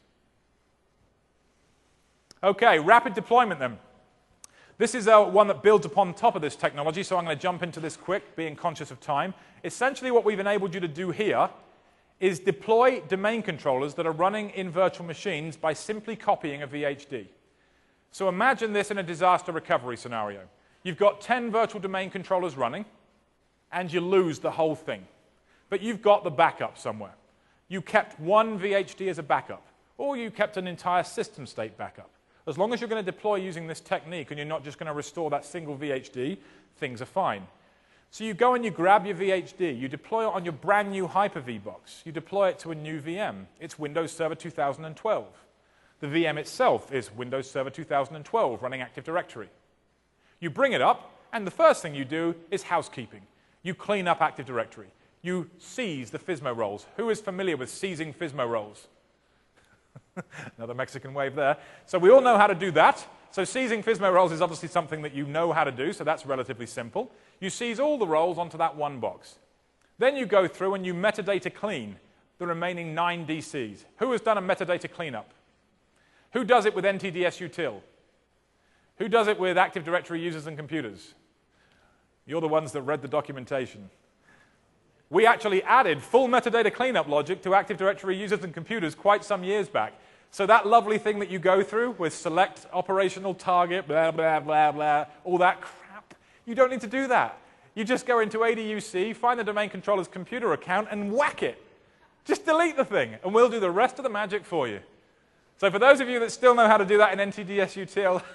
Okay, rapid deployment then. This is one that builds upon top of this technology, so I'm going to jump into this quick, being conscious of time. Essentially, what we've enabled you to do here is deploy domain controllers that are running in virtual machines by simply copying a VHD. So imagine this in a disaster recovery scenario. You've got 10 virtual domain controllers running, and you lose the whole thing. But you've got the backup somewhere. You kept one VHD as a backup, or you kept an entire system state backup. As long as you're going to deploy using this technique and you're not just going to restore that single VHD, things are fine. So you go and you grab your VHD, you deploy it on your brand new Hyper-V box, you deploy it to a new VM. It's Windows Server 2012. The VM itself is Windows Server 2012 running Active Directory. You bring it up, and the first thing you do is housekeeping. You clean up Active Directory. You seize the FSMO roles. Who is familiar with seizing FSMO roles? Another Mexican wave there. So we all know how to do that. So seizing FSMO roles is obviously something that you know how to do, so that's relatively simple. You seize all the roles onto that one box. Then you go through and you metadata clean the remaining 9 DCs. Who has done a metadata cleanup? Who does it with NTDS util? Who does it with Active Directory users and computers? You're the ones that read the documentation. We actually added full metadata cleanup logic to Active Directory users and computers quite some years back. So that lovely thing that you go through with select operational target, blah, blah, blah, blah, all that crap, you don't need to do that. You just go into ADUC, find the domain controller's computer account, and whack it. Just delete the thing, and we'll do the rest of the magic for you. So for those of you that still know how to do that in NTDS util,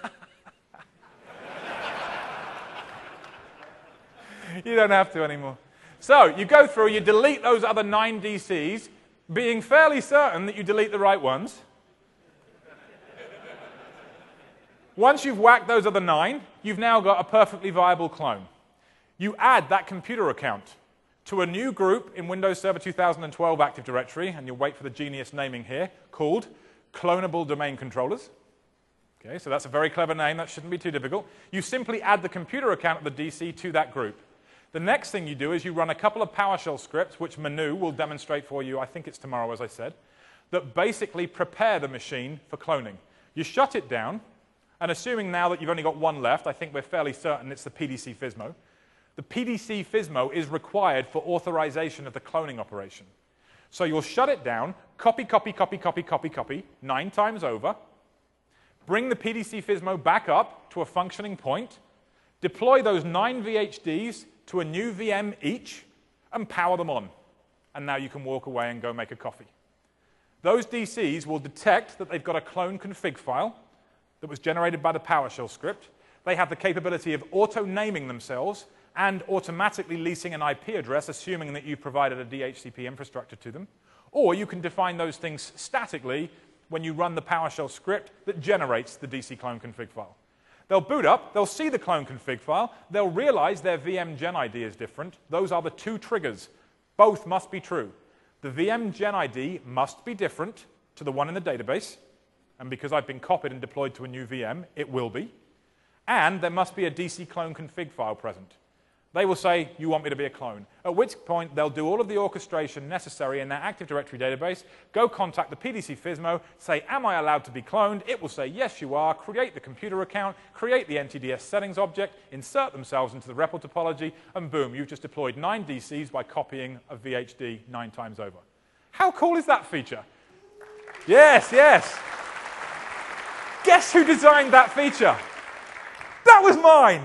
you don't have to anymore. So you go through, you delete those other 9 DCs, being fairly certain that you delete the right ones. Once you've whacked those other 9, you've now got a perfectly viable clone. You add that computer account to a new group in Windows Server 2012 Active Directory, and you'll wait for the genius naming here, called Clonable Domain Controllers. Okay, so that's a very clever name. That shouldn't be too difficult. You simply add the computer account of the DC to that group. The next thing you do is you run a couple of PowerShell scripts, which Manu will demonstrate for you, I think it's tomorrow, as I said, that basically prepare the machine for cloning. You shut it down, and assuming now that you've only got one left, I think we're fairly certain it's the PDC FSMO. The PDC FSMO is required for authorization of the cloning operation. So you'll shut it down, copy, copy, copy, copy, copy, copy, 9 times over, bring the PDC FSMO back up to a functioning point, deploy those 9 VHDs to a new VM each, and power them on. And now you can walk away and go make a coffee. Those DCs will detect that they've got a clone config file that was generated by the PowerShell script. They have the capability of auto-naming themselves and automatically leasing an IP address, assuming that you've provided a DHCP infrastructure to them. Or you can define those things statically when you run the PowerShell script that generates the DC clone config file. They'll boot up, they'll see the clone config file, they'll realize their VM gen ID is different. Those are the 2 triggers. Both must be true. The VM gen ID must be different to the one in the database, and because I've been copied and deployed to a new VM, it will be. And there must be a DC clone config file present. They will say, you want me to be a clone. At which point, they'll do all of the orchestration necessary in their Active Directory database, go contact the PDC FSMO, say, am I allowed to be cloned? It will say, yes, you are. Create the computer account, create the NTDS settings object, insert themselves into the REPL topology, and boom, you've just deployed 9 DCs by copying a VHD 9 times over. How cool is that feature? Yes, yes. Guess who designed that feature? That was mine.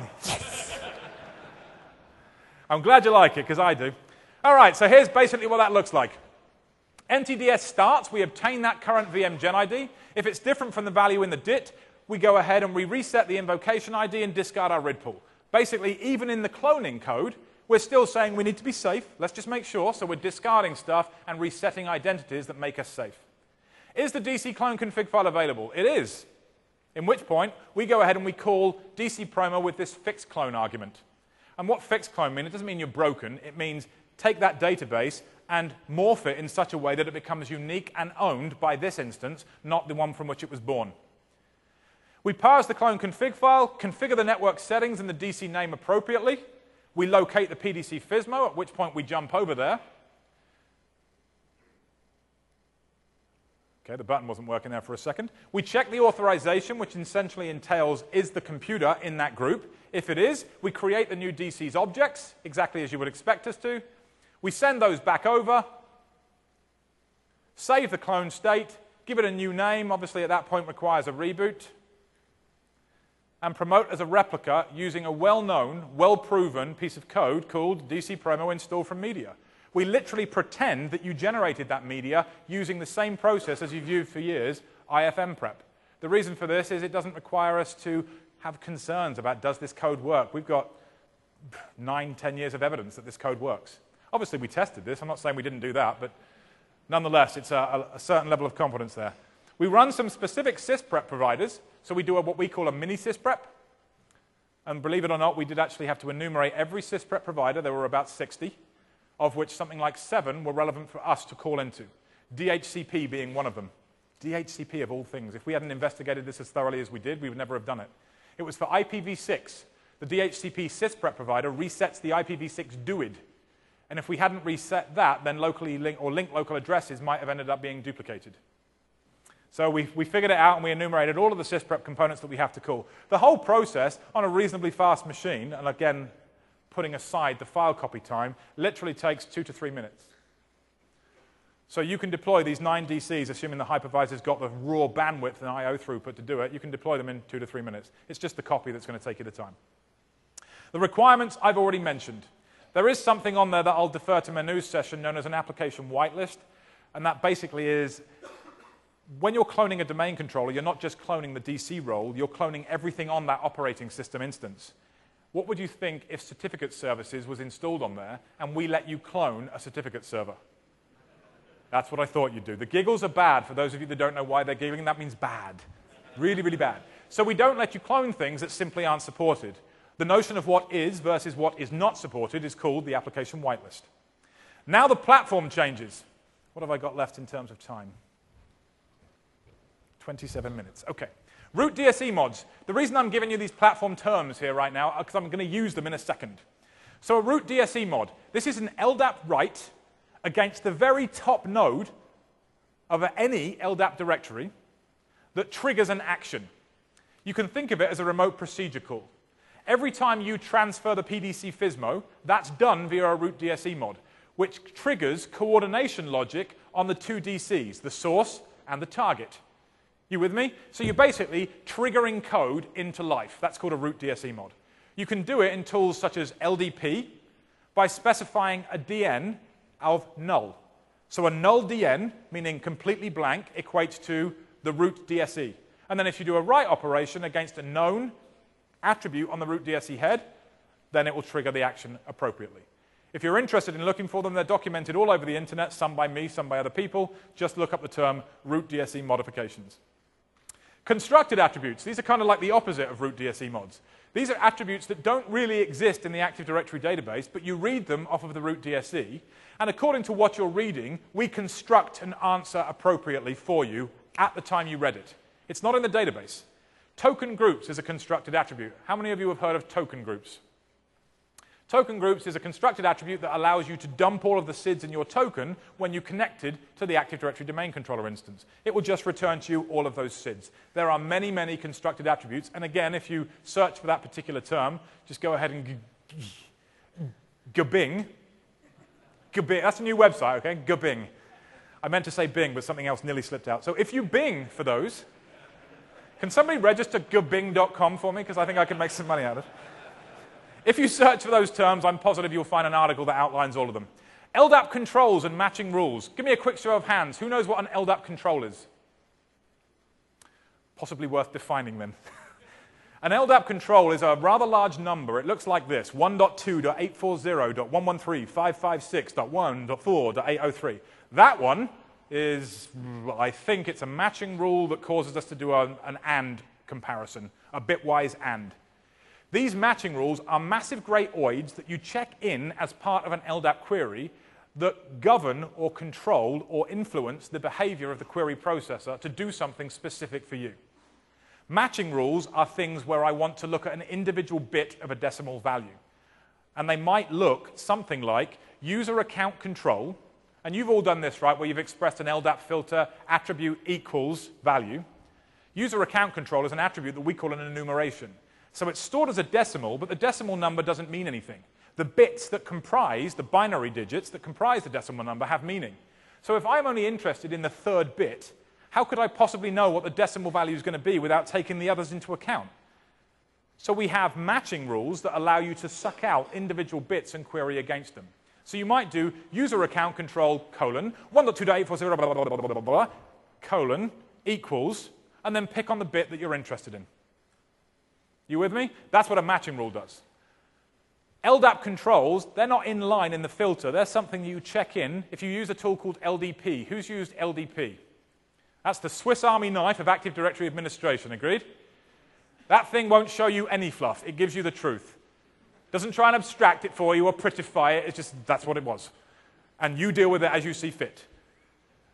I'm glad you like it, because I do. All right, so here's basically what that looks like. NTDS starts, we obtain that current VM gen ID. If it's different from the value in the DIT, we go ahead and we reset the invocation ID and discard our RID pool. Basically, even in the cloning code, we're still saying we need to be safe. Let's just make sure. So we're discarding stuff and resetting identities that make us safe. Is the DC clone config file available? It is. In which point, we go ahead and we call DC promo with this fixed clone argument. And what fixed clone means, it doesn't mean you're broken. It means take that database and morph it in such a way that it becomes unique and owned by this instance, not the one from which it was born. We parse the clone config file, configure the network settings and the DC name appropriately. We locate the PDC FSMO, at which point we jump over there. Okay, the button wasn't working there for a second. We check the authorization, which essentially entails, is the computer in that group? If it is, we create the new DC's objects, exactly as you would expect us to. We send those back over, save the clone state, give it a new name, obviously at that point requires a reboot, and promote as a replica using a well-known, well-proven piece of code called DC promo install from media. We literally pretend that you generated that media using the same process as you've used for years, IFM prep. The reason for this is it doesn't require us to have concerns about does this code work. We've got 9, 10 years of evidence that this code works. Obviously, we tested this. I'm not saying we didn't do that, but nonetheless, it's a certain level of confidence there. We run some specific sysprep providers, so we do what we call a mini sysprep. And believe it or not, we did actually have to enumerate every sysprep provider. There were about 60. Of which something like 7 were relevant for us to call into, DHCP being one of them. DHCP of all things. If we hadn't investigated this as thoroughly as we did, we would never have done it. It was for IPv6. The DHCP sysprep provider resets the IPv6 DUID. And if we hadn't reset that, then locally linked local addresses might have ended up being duplicated. So we figured it out and we enumerated all of the sysprep components that we have to call. The whole process on a reasonably fast machine, and again, putting aside the file copy time, literally takes 2 to 3 minutes. So you can deploy these 9 DCs, assuming the hypervisor's got the raw bandwidth and I/O throughput to do it. You can deploy them in 2 to 3 minutes. It's just the copy that's going to take you the time. The requirements I've already mentioned. There is something on there that I'll defer to Manu's session known as an application whitelist, and that basically is when you're cloning a domain controller, you're not just cloning the DC role, you're cloning everything on that operating system instance. What would you think if certificate services was installed on there and we let you clone a certificate server? That's what I thought you'd do. The giggles are bad. For those of you that don't know why they're giggling, that means bad. Really, really bad. So we don't let you clone things that simply aren't supported. The notion of what is versus what is not supported is called the application whitelist. Now the platform changes. What have I got left in terms of time? 27 minutes. Okay. Root DSE mods. The reason I'm giving you these platform terms here right now is because I'm going to use them in a second. So a root DSE mod. This is an LDAP write against the very top node of any LDAP directory that triggers an action. You can think of it as a remote procedure call. Every time you transfer the PDC FSMO, that's done via a root DSE mod, which triggers coordination logic on the 2 DCs, the source and the target. You with me? So you're basically triggering code into life. That's called a root DSE mod. You can do it in tools such as LDP by specifying a DN of null. So a null DN, meaning completely blank, equates to the root DSE. And then if you do a write operation against a known attribute on the root DSE head, then it will trigger the action appropriately. If you're interested in looking for them, they're documented all over the internet, some by me, some by other people. Just look up the term root DSE modifications. Constructed attributes. These are kind of like the opposite of root DSE mods. These are attributes that don't really exist in the Active Directory database, but you read them off of the root DSE, and according to what you're reading, we construct an answer appropriately for you at the time you read it. It's not in the database. Token groups is a constructed attribute. How many of you have heard of token groups? Token groups is a constructed attribute that allows you to dump all of the SIDs in your token when you connected to the Active Directory domain controller instance. It will just return to you all of those SIDs. There are many, many constructed attributes, and again, if you search for that particular term, just go ahead and Gbing. That's a new website, okay? Gbing. I meant to say Bing, but something else nearly slipped out. So if you Bing for those, can somebody register gbing.com for me? Because I think I can make some money out of it. If you search for those terms, I'm positive you'll find an article that outlines all of them. LDAP controls and matching rules. Give me a quick show of hands. Who knows what an LDAP control is? Possibly worth defining then. An LDAP control is a rather large number. It looks like this: 1.2.840.113.556.1.4.803. That one is, I think it's a matching rule that causes us to do an AND comparison, a bitwise AND. These matching rules are massive great OIDs that you check in as part of an LDAP query that govern or control or influence the behavior of the query processor to do something specific for you. Matching rules are things where I want to look at an individual bit of a decimal value. And they might look something like user account control, and you've all done this, right, where you've expressed an LDAP filter attribute equals value. User account control is an attribute that we call an enumeration. So it's stored as a decimal, but the decimal number doesn't mean anything. The bits that comprise, the binary digits that comprise the decimal number have meaning. So if I'm only interested in the third bit, how could I possibly know what the decimal value is going to be without taking the others into account? So we have matching rules that allow you to suck out individual bits and query against them. So you might do user account control colon 1.2.840 colon equals, and then pick on the bit that you're interested in. You with me? That's what a matching rule does. LDAP controls, they're not in line in the filter. They're something you check in if you use a tool called LDP. Who's used LDP? That's the Swiss Army knife of Active Directory administration, agreed? That thing won't show you any fluff. It gives you the truth. Doesn't try and abstract it for you or prettify it. It's just, that's what it was. And you deal with it as you see fit.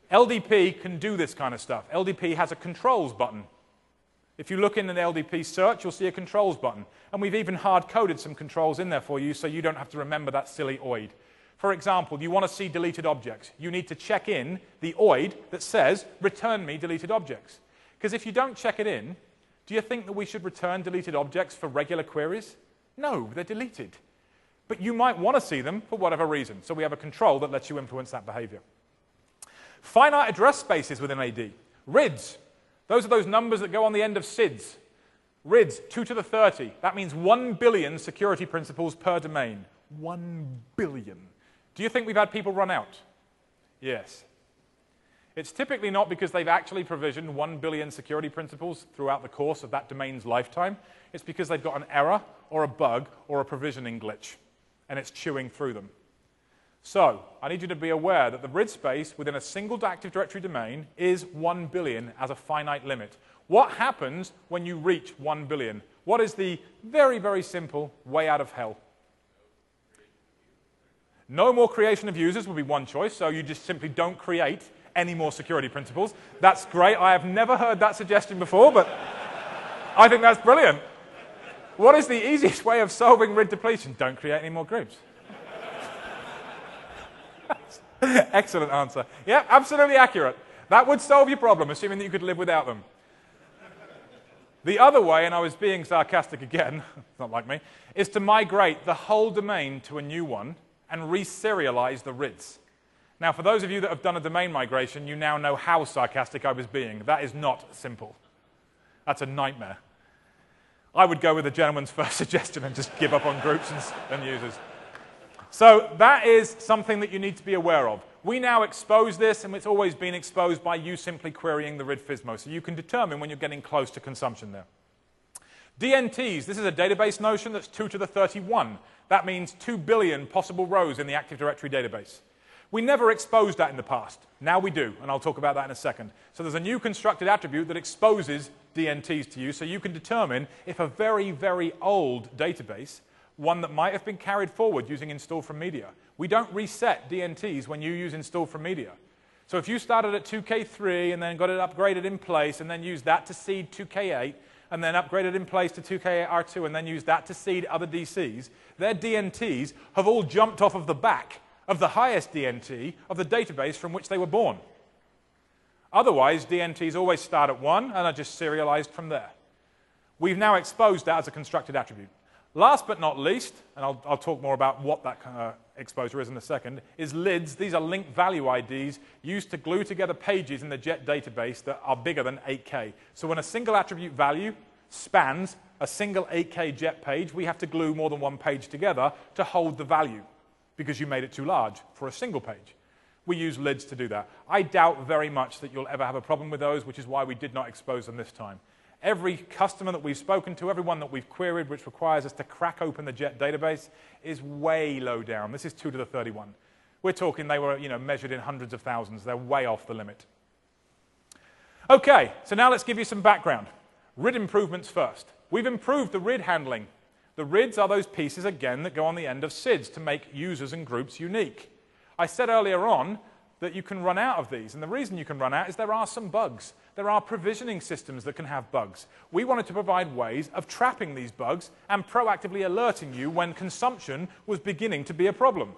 LDP can do this kind of stuff. LDP has a controls button. If you look in an LDP search, you'll see a controls button. And we've even hard-coded some controls in there for you so you don't have to remember that silly OID. For example, you want to see deleted objects. You need to check in the OID that says, return me deleted objects. Because if you don't check it in, do you think that we should return deleted objects for regular queries? No, they're deleted. But you might want to see them for whatever reason. So we have a control that lets you influence that behavior. Finite address spaces within AD. RIDs. Those are those numbers that go on the end of SIDs. RIDs, 2 to the 30. That means 1 billion security principles per domain. 1 billion. Do you think we've had people run out? Yes. It's typically not because they've actually provisioned 1 billion security principles throughout the course of that domain's lifetime. It's because they've got an error or a bug or a provisioning glitch, and it's chewing through them. So, I need you to be aware that the RID space within a single Active Directory domain is 1 billion as a finite limit. What happens when you reach 1 billion? What is the very, very simple way out of hell? No more creation of users would be one choice, so you just simply don't create any more security principles. That's great. I have never heard that suggestion before, but I think that's brilliant. What is the easiest way of solving RID depletion? Don't create any more groups. Excellent answer. Yeah, absolutely accurate. That would solve your problem, assuming that you could live without them. The other way, and I was being sarcastic again, it's not like me, is to migrate the whole domain to a new one and reserialize the RIDs. Now, for those of you that have done a domain migration, you now know how sarcastic I was being. That is not simple. That's a nightmare. I would go with the gentleman's first suggestion and just give up on groups and users. So that is something that you need to be aware of. We now expose this, and it's always been exposed by you simply querying the RID FISMO, so you can determine when you're getting close to consumption there. DNTs, this is a database notion that's 2 to the 31. That means 2 billion possible rows in the Active Directory database. We never exposed that in the past. Now we do, and I'll talk about that in a second. So there's a new constructed attribute that exposes DNTs to you, so you can determine if a very, very old database, one that might have been carried forward using install from media. We don't reset DNTs when you use install from media. So if you started at 2K3 and then got it upgraded in place and then used that to seed 2K8 and then upgraded in place to 2K8R2 and then used that to seed other DCs, their DNTs have all jumped off of the back of the highest DNT of the database from which they were born. Otherwise, DNTs always start at 1 and are just serialized from there. We've now exposed that as a constructed attribute. Last but not least, and I'll talk more about what that exposure is in a second, is LIDs. These are linked value IDs used to glue together pages in the JET database that are bigger than 8K. So when a single attribute value spans a single 8K JET page, we have to glue more than one page together to hold the value because you made it too large for a single page. We use LIDs to do that. I doubt very much that you'll ever have a problem with those, which is why we did not expose them this time. Every customer that we've spoken to, everyone that we've queried, which requires us to crack open the JET database, is way low down. This is 2 to the 31. We're talking they were measured in hundreds of thousands. They're way off the limit. Okay, so now let's give you some background. RID improvements first. We've improved the RID handling. The RIDs are those pieces, again, that go on the end of SIDs to make users and groups unique. I said earlier on that you can run out of these, and the reason you can run out is there are some bugs. There are provisioning systems that can have bugs. We wanted to provide ways of trapping these bugs and proactively alerting you when consumption was beginning to be a problem.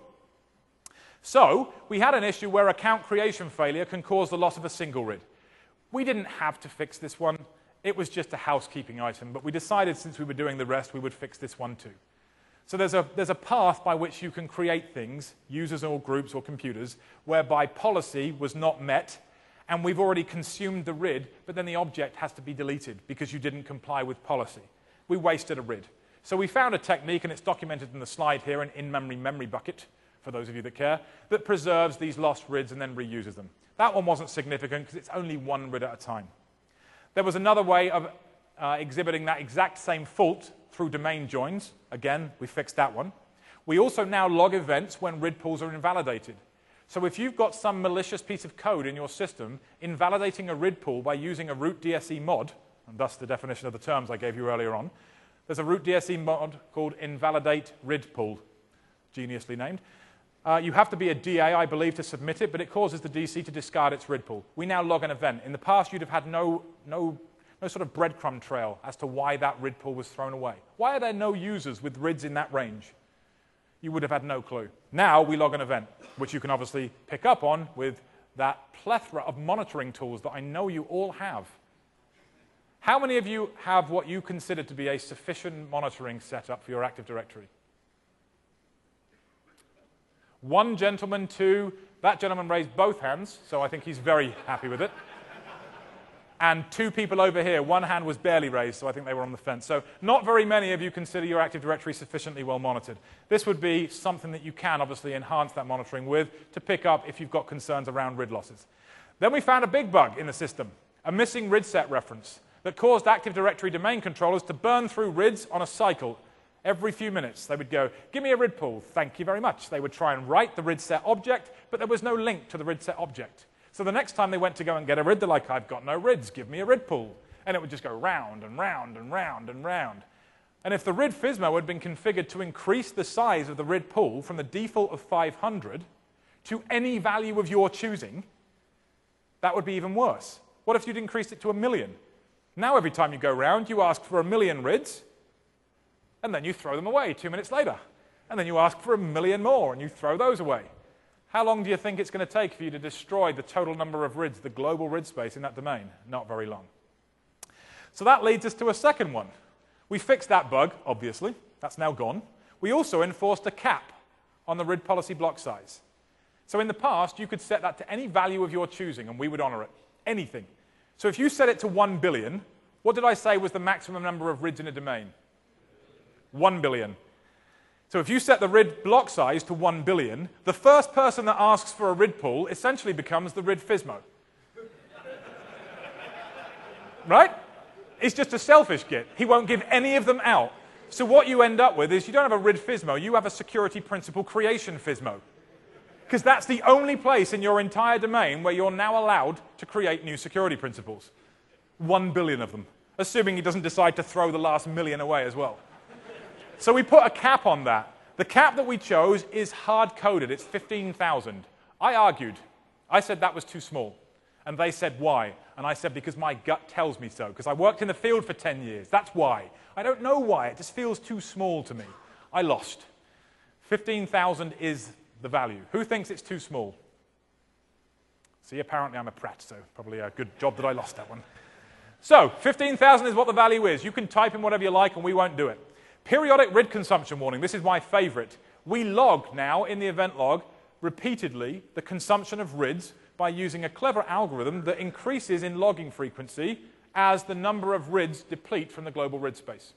So we had an issue where account creation failure can cause the loss of a single RID. We didn't have to fix this one. It was just a housekeeping item, but we decided since we were doing the rest, we would fix this one too. So there's a path by which you can create things, users or groups or computers, whereby policy was not met, and we've already consumed the RID, but then the object has to be deleted because you didn't comply with policy. We wasted a RID. So we found a technique, and it's documented in the slide here, an in-memory memory bucket, for those of you that care, that preserves these lost RIDs and then reuses them. That one wasn't significant because it's only one RID at a time. There was another way of exhibiting that exact same fault through domain joins. Again, we fixed that one. We also now log events when RID pools are invalidated. So if you've got some malicious piece of code in your system invalidating a RID pool by using a root DSE mod, and thus the definition of the terms I gave you earlier on, there's a root DSE mod called invalidate RID pool, geniusly named. You have to be a DA, I believe, to submit it, but it causes the DC to discard its RID pool. We now log an event. In the past, you'd have had no sort of breadcrumb trail as to why that RID pool was thrown away. Why are there no users with RIDs in that range? You would have had no clue. Now we log an event, which you can obviously pick up on with that plethora of monitoring tools that I know you all have. How many of you have what you consider to be a sufficient monitoring setup for your Active Directory? One gentleman, two. That gentleman raised both hands, so I think he's very happy with it. And two people over here, one hand was barely raised, so I think they were on the fence. So not very many of you consider your Active Directory sufficiently well monitored. This would be something that you can obviously enhance that monitoring with to pick up if you've got concerns around RID losses. Then we found a big bug in the system, a missing RID set reference that caused Active Directory domain controllers to burn through RIDs on a cycle. Every few minutes, they would go, give me a RID pool, thank you very much. They would try and write the RID set object, but there was no link to the RID set object. So the next time they went to go and get a RID, they're like, I've got no RIDs, give me a RID pool. And it would just go round and round and round and round. And if the RID FSMO had been configured to increase the size of the RID pool from the default of 500 to any value of your choosing, that would be even worse. What if you'd increased it to 1 million? Now every time you go round, you ask for 1 million RIDs, and then you throw them away 2 minutes later. And then you ask for 1 million more, and you throw those away. How long do you think it's going to take for you to destroy the total number of RIDs, the global RID space in that domain? Not very long. So that leads us to a second one. We fixed that bug, obviously. That's now gone. We also enforced a cap on the RID policy block size. So in the past, you could set that to any value of your choosing, and we would honor it. Anything. So if you set it to 1 billion, what did I say was the maximum number of RIDs in a domain? 1 billion. So if you set the RID block size to 1 billion, the first person that asks for a RID pool essentially becomes the RID FSMO. Right? It's just a selfish git. He won't give any of them out. So what you end up with is you don't have a RID FSMO, you have a security principal creation FSMO. Because that's the only place in your entire domain where you're now allowed to create new security principles. 1 billion of them, assuming he doesn't decide to throw the last million away as well. So we put a cap on that. The cap that we chose is hard-coded. It's 15,000. I argued. I said that was too small. And they said, why? And I said, because my gut tells me so. Because I worked in the field for 10 years. That's why. I don't know why. It just feels too small to me. I lost. 15,000 is the value. Who thinks it's too small? See, apparently I'm a prat, so probably a good job that I lost that one. So 15,000 is what the value is. You can type in whatever you like, and we won't do it. Periodic RID consumption warning. This is my favorite. We log now in the event log repeatedly the consumption of RIDs by using a clever algorithm that increases in logging frequency as the number of RIDs deplete from the global RID space.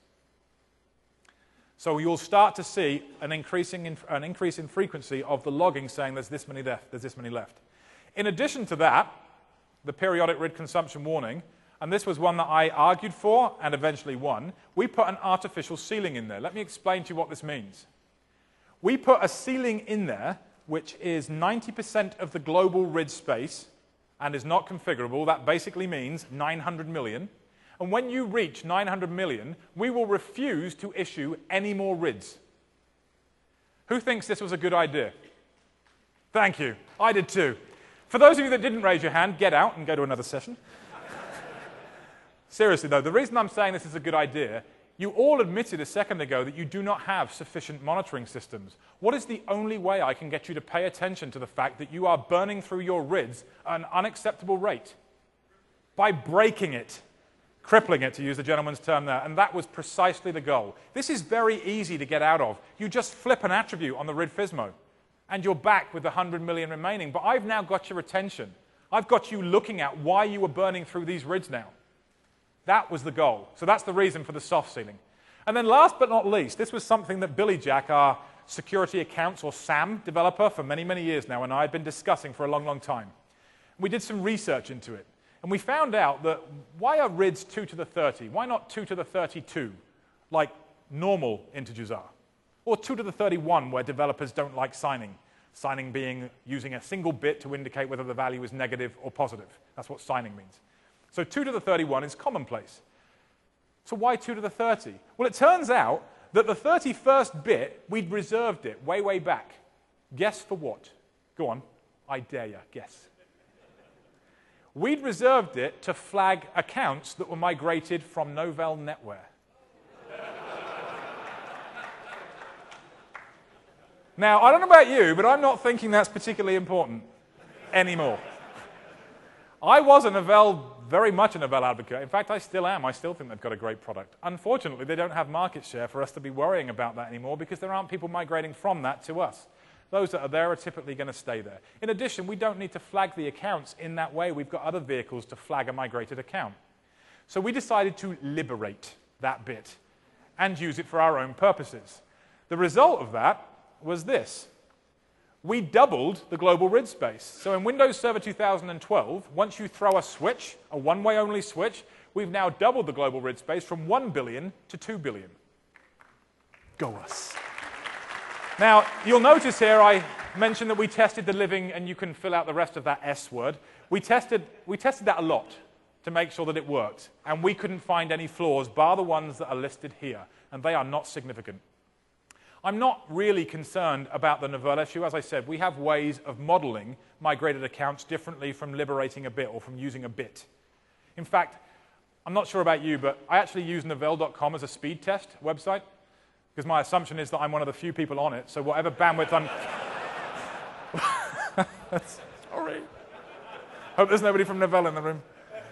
So you'll start to see an increase in frequency of the logging saying there's this many left, there's this many left. In addition to that, the periodic RID consumption warning, and this was one that I argued for and eventually won, we put an artificial ceiling in there. Let me explain to you what this means. We put a ceiling in there which is 90% of the global RID space and is not configurable. That basically means 900 million. And when you reach 900 million, we will refuse to issue any more RIDs. Who thinks this was a good idea? Thank you. I did too. For those of you that didn't raise your hand, get out and go to another session. Seriously, though, the reason I'm saying this is a good idea, you all admitted a second ago that you do not have sufficient monitoring systems. What is the only way I can get you to pay attention to the fact that you are burning through your RIDs at an unacceptable rate? By breaking it. Crippling it, to use the gentleman's term there, and that was precisely the goal. This is very easy to get out of. You just flip an attribute on the RID FSMO, and you're back with the 100 million remaining. But I've now got your attention. I've got you looking at why you were burning through these RIDs now. That was the goal. So that's the reason for the soft ceiling. And then last but not least, this was something that Billy Jack, our security accounts or SAM developer for many, many years now, and I had been discussing for a long, long time. We did some research into it. And we found out that why are RIDs 2 to the 30? Why not 2 to the 32, like normal integers are? Or 2 to the 31, where developers don't like signing. Signing being using a single bit to indicate whether the value is negative or positive. That's what signing means. So 2 to the 31 is commonplace. So why 2 to the 30? Well, it turns out that the 31st bit, we'd reserved it way, way back. Guess for what? Go on. I dare you. Guess. We'd reserved it to flag accounts that were migrated from Novell NetWare. Now, I don't know about you, but I'm not thinking that's particularly important anymore. I was very much a Novell advocate. In fact, I still am. I still think they've got a great product. Unfortunately, they don't have market share for us to be worrying about that anymore because there aren't people migrating from that to us. Those that are there are typically going to stay there. In addition, we don't need to flag the accounts in that way. We've got other vehicles to flag a migrated account. So we decided to liberate that bit and use it for our own purposes. The result of that was this. We doubled the global RID space. So in Windows Server 2012, once you throw a switch, a one-way only switch, we've now doubled the global RID space from 1 billion to 2 billion. Go us. Now, you'll notice here I mentioned that we tested the living, and you can fill out the rest of that S word. We tested that a lot to make sure that it worked, and we couldn't find any flaws, bar the ones that are listed here, and they are not significant. I'm not really concerned about the Novell issue. As I said, we have ways of modeling migrated accounts differently from liberating a bit or from using a bit. In fact, I'm not sure about you, but I actually use Novell.com as a speed test website because my assumption is that I'm one of the few people on it, so whatever bandwidth I'm... Sorry. Hope there's nobody from Novell in the room.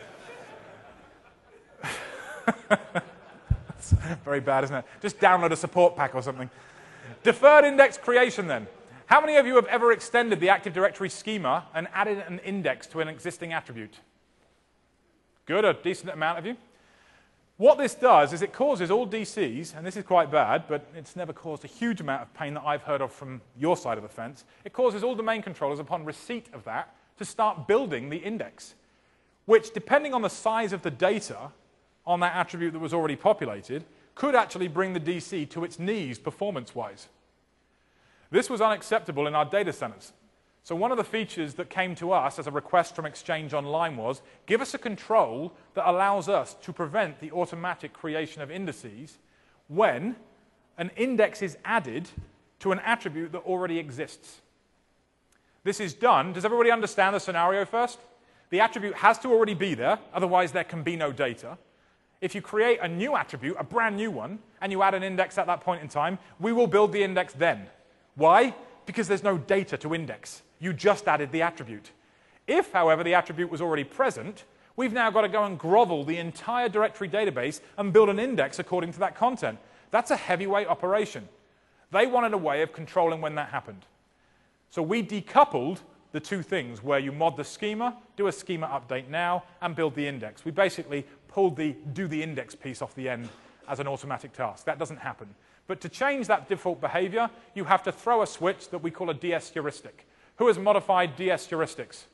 That's very bad, isn't it? Just download a support pack or something. Deferred index creation, then. How many of you have ever extended the Active Directory schema and added an index to an existing attribute? Good, a decent amount of you. What this does is it causes all DCs, and this is quite bad, but it's never caused a huge amount of pain that I've heard of from your side of the fence. It causes all domain controllers, upon receipt of that, to start building the index, which, depending on the size of the data on that attribute that was already populated, could actually bring the DC to its knees performance-wise. This was unacceptable in our data centers. So one of the features that came to us as a request from Exchange Online was, give us a control that allows us to prevent the automatic creation of indices when an index is added to an attribute that already exists. This is done. Does everybody understand the scenario first? The attribute has to already be there, otherwise there can be no data. If you create a new attribute, a brand new one, and you add an index at that point in time, we will build the index then. Why? Because there's no data to index. You just added the attribute. If, however, the attribute was already present, we've now got to go and grovel the entire directory database and build an index according to that content. That's a heavyweight operation. They wanted a way of controlling when that happened. So we decoupled the two things, where you mod the schema, do a schema update now, and build the index. We basically pulled the do the index piece off the end as an automatic task. That doesn't happen. But to change that default behavior, you have to throw a switch that we call a DS heuristic. Who has modified DS heuristics?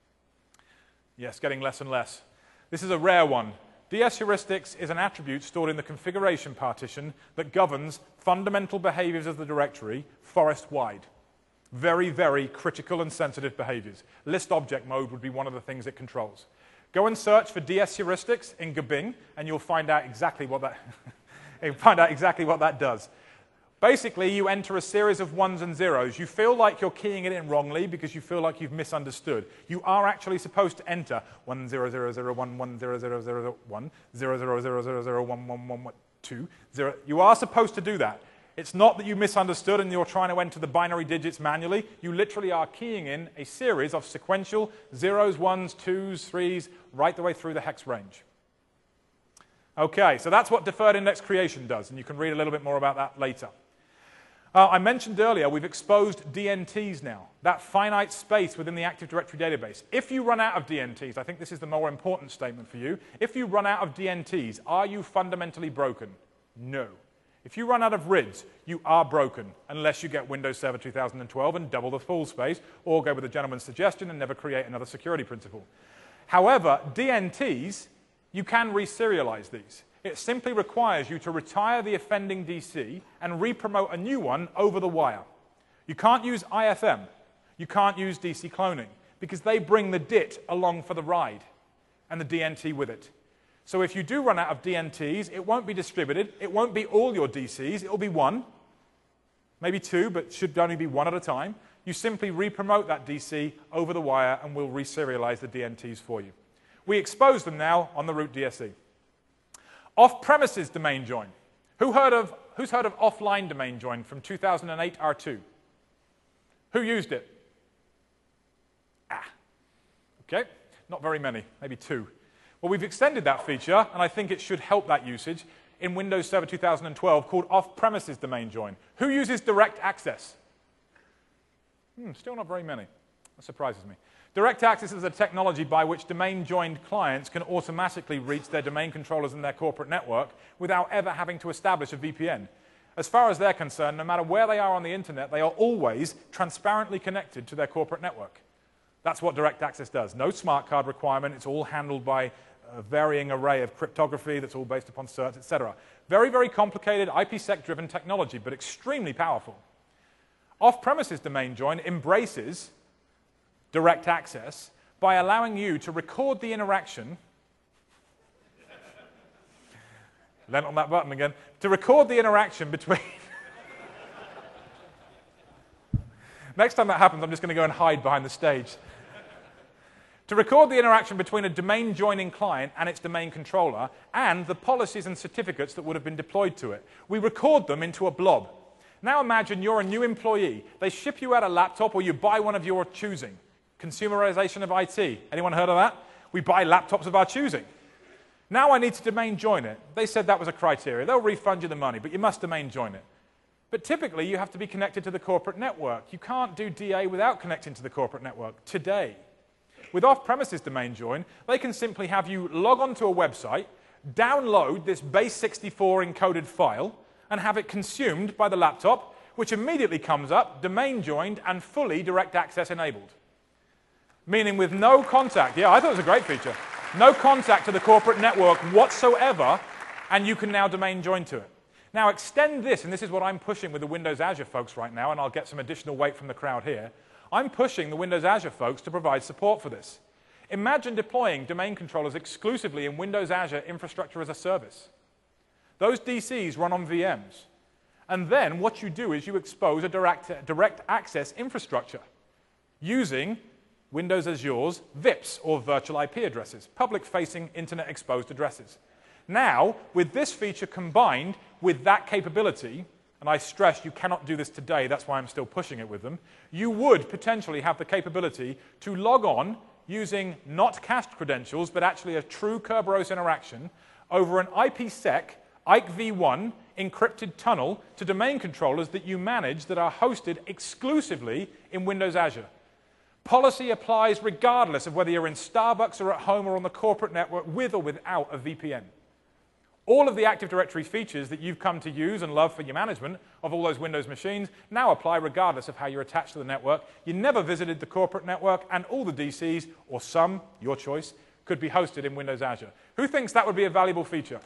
Yes, getting less and less. This is a rare one. DS heuristics is an attribute stored in the configuration partition that governs fundamental behaviors of the directory forest-wide. Very, very critical and sensitive behaviors. List object mode would be one of the things it controls. Go and search for DS heuristics in Gbing, and you'll find out exactly what that does. Basically, you enter a series of ones and zeros. You feel like you're keying it in wrongly because you feel like you've misunderstood. You are actually supposed to enter 100011 100001 00001111 0. You are supposed to do that. It's not that you misunderstood and you're trying to enter the binary digits manually. You literally are keying in a series of sequential zeros, ones, twos, threes, right the way through the hex range. Okay, so that's what deferred index creation does, and you can read a little bit more about that later. I mentioned earlier we've exposed DNTs now, that finite space within the Active Directory database. If you run out of DNTs, I think this is the more important statement for you, if you run out of DNTs, are you fundamentally broken? No. If you run out of RIDs, you are broken, unless you get Windows Server 2012 and double the full space, or go with the gentleman's suggestion and never create another security principle. However, DNTs, you can reserialize these. It simply requires you to retire the offending DC and re-promote a new one over the wire. You can't use IFM. You can't use DC cloning, because they bring the DIT along for the ride, and the DNT with it. So if you do run out of DNTs, it won't be distributed. It won't be all your DCs. It will be one, maybe two, but should only be one at a time. You simply re-promote that DC over the wire and we'll reserialize the DNTs for you. We expose them now on the root DSE. Off-premises domain join. Who's heard of offline domain join from 2008 R2? Who used it? Okay, not very many, maybe 2. Well, we've extended that feature, and I think it should help that usage in Windows Server 2012 called off-premises domain join. Who uses direct access? Still not very many. That surprises me. Direct access is a technology by which domain-joined clients can automatically reach their domain controllers in their corporate network without ever having to establish a VPN. As far as they're concerned, no matter where they are on the internet, they are always transparently connected to their corporate network. That's what direct access does. No smart card requirement. It's all handled by a varying array of cryptography that's all based upon certs, etc. Very, very complicated IPsec-driven technology, but extremely powerful. Off-premises domain join embraces direct access by allowing you to record the interaction. Land on that button again. To record the interaction between. Next time that happens, I'm just going to go and hide behind the stage. To record the interaction between a domain joining client and its domain controller and the policies and certificates that would have been deployed to it. We record them into a blob. Now imagine you're a new employee. They ship you out a laptop or you buy one of your choosing. Consumerization of IT. Anyone heard of that? We buy laptops of our choosing. Now I need to domain join it. They said that was a criteria. They'll refund you the money, but you must domain join it. But typically, you have to be connected to the corporate network. You can't do DA without connecting to the corporate network today. With off-premises domain join, they can simply have you log onto a website, download this base64 encoded file, and have it consumed by the laptop, which immediately comes up, domain joined, and fully direct access enabled. Meaning with no contact. Yeah, I thought it was a great feature. No contact to the corporate network whatsoever, and you can now domain join to it. Now extend this, and this is what I'm pushing with the Windows Azure folks right now, and I'll get some additional weight from the crowd here. I'm pushing the Windows Azure folks to provide support for this. Imagine deploying domain controllers exclusively in Windows Azure Infrastructure as a Service. Those DCs run on VMs. And then what you do is you expose a direct access infrastructure using Windows Azure's VIPs, or virtual IP addresses, public-facing internet-exposed addresses. Now, with this feature combined with that capability, and I stress you cannot do this today, that's why I'm still pushing it with them, you would potentially have the capability to log on using not cached credentials, but actually a true Kerberos interaction over an IPsec IKEv1 encrypted tunnel to domain controllers that you manage that are hosted exclusively in Windows Azure. Policy applies regardless of whether you're in Starbucks or at home or on the corporate network with or without a VPN. All of the Active Directory features that you've come to use and love for your management of all those Windows machines now apply regardless of how you're attached to the network. You never visited the corporate network, and all the DCs, or some, your choice, could be hosted in Windows Azure. Who thinks that would be a valuable feature?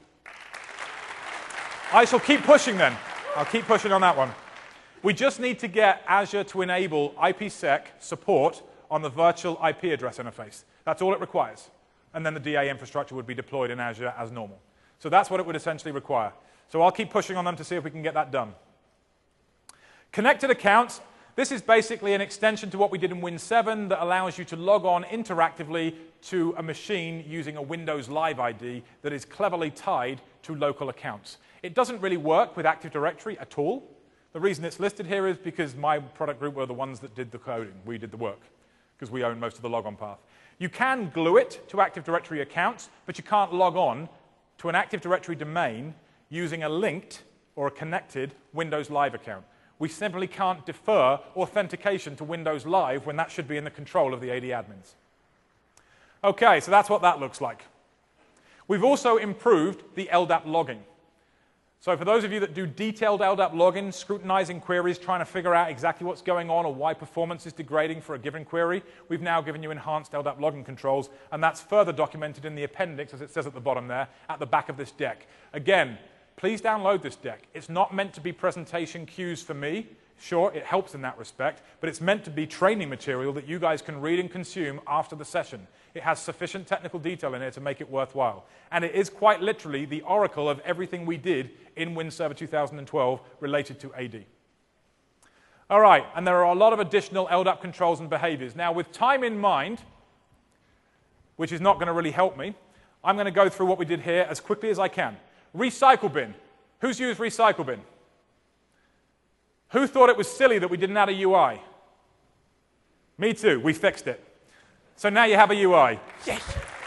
I shall keep pushing then. I'll keep pushing on that one. We just need to get Azure to enable IPsec support on the virtual IP address interface. That's all it requires. And then the DA infrastructure would be deployed in Azure as normal. So that's what it would essentially require. So I'll keep pushing on them to see if we can get that done. Connected accounts. This is basically an extension to what we did in Win 7 that allows you to log on interactively to a machine using a Windows Live ID that is cleverly tied to local accounts. It doesn't really work with Active Directory at all. The reason it's listed here is because my product group were the ones that did the coding. We did the work because we own most of the logon path. You can glue it to Active Directory accounts, but you can't log on to an Active Directory domain using a linked or a connected Windows Live account. We simply can't defer authentication to Windows Live when that should be in the control of the AD admins. Okay, so that's what that looks like. We've also improved the LDAP logging. So for those of you that do detailed LDAP logging, scrutinizing queries, trying to figure out exactly what's going on or why performance is degrading for a given query, we've now given you enhanced LDAP logging controls, and that's further documented in the appendix, as it says at the bottom there, at the back of this deck. Again, please download this deck. It's not meant to be presentation cues for me. Sure, it helps in that respect, but it's meant to be training material that you guys can read and consume after the session. It has sufficient technical detail in here to make it worthwhile. And it is quite literally the oracle of everything we did in Win Server 2012 related to AD. All right, and there are a lot of additional LDAP controls and behaviors. Now, with time in mind, which is not going to really help me, I'm going to go through what we did here as quickly as I can. Recycle bin. Who's used recycle bin? Who thought it was silly that we didn't add a UI? Me too. We fixed it. So now you have a UI. Yes!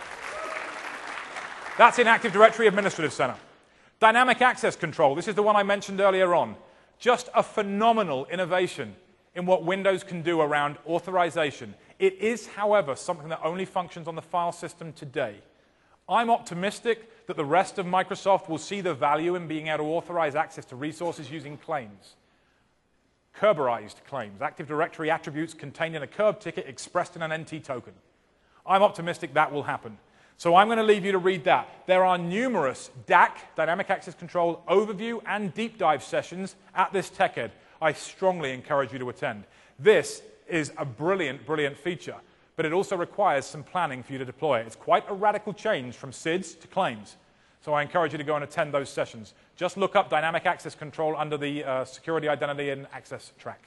That's in Active Directory Administrative Center. Dynamic access control. This is the one I mentioned earlier on. Just a phenomenal innovation in what Windows can do around authorization. It is, however, something that only functions on the file system today. I'm optimistic that the rest of Microsoft will see the value in being able to authorize access to resources using claims. Kerberized claims, Active Directory attributes contained in a Kerb ticket expressed in an NT token. I'm optimistic that will happen. So I'm going to leave you to read that. There are numerous DAC, Dynamic Access Control, overview and deep dive sessions at this TechEd. I strongly encourage you to attend. This is a brilliant, brilliant feature, but it also requires some planning for you to deploy it. It's quite a radical change from SIDS to claims. So I encourage you to go and attend those sessions. Just look up Dynamic Access Control under the Security, Identity, and Access track.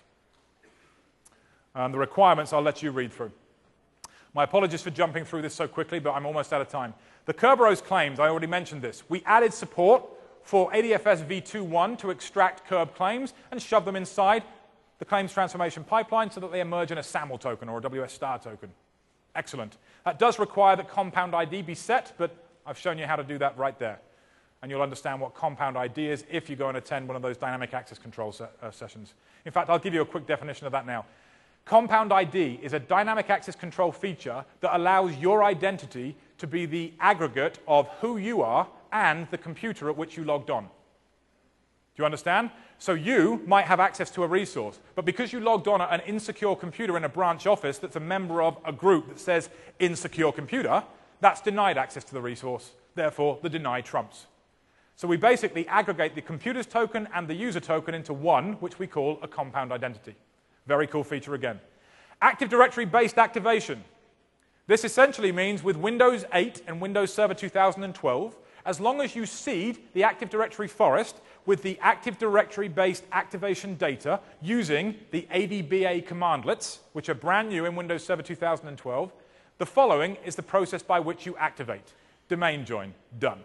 The requirements I'll let you read through. My apologies for jumping through this so quickly, but I'm almost out of time. The Kerberos claims, I already mentioned this. We added support for ADFS v2.1 to extract Kerb claims and shove them inside the claims transformation pipeline so that they emerge in a SAML token or a WS star token. Excellent. That does require that compound ID be set, but I've shown you how to do that right there. And you'll understand what compound ID is if you go and attend one of those dynamic access control sessions. In fact, I'll give you a quick definition of that now. Compound ID is a dynamic access control feature that allows your identity to be the aggregate of who you are and the computer at which you logged on. Do you understand? So you might have access to a resource, but because you logged on at an insecure computer in a branch office that's a member of a group that says insecure computer, that's denied access to the resource. Therefore, the deny trumps. So we basically aggregate the computer's token and the user token into one, which we call a compound identity. Very cool feature again. Active Directory-based activation. This essentially means with Windows 8 and Windows Server 2012, as long as you seed the Active Directory forest with the Active Directory-based activation data using the ADBA commandlets, which are brand new in Windows Server 2012, the following is the process by which you activate. Domain join. Done.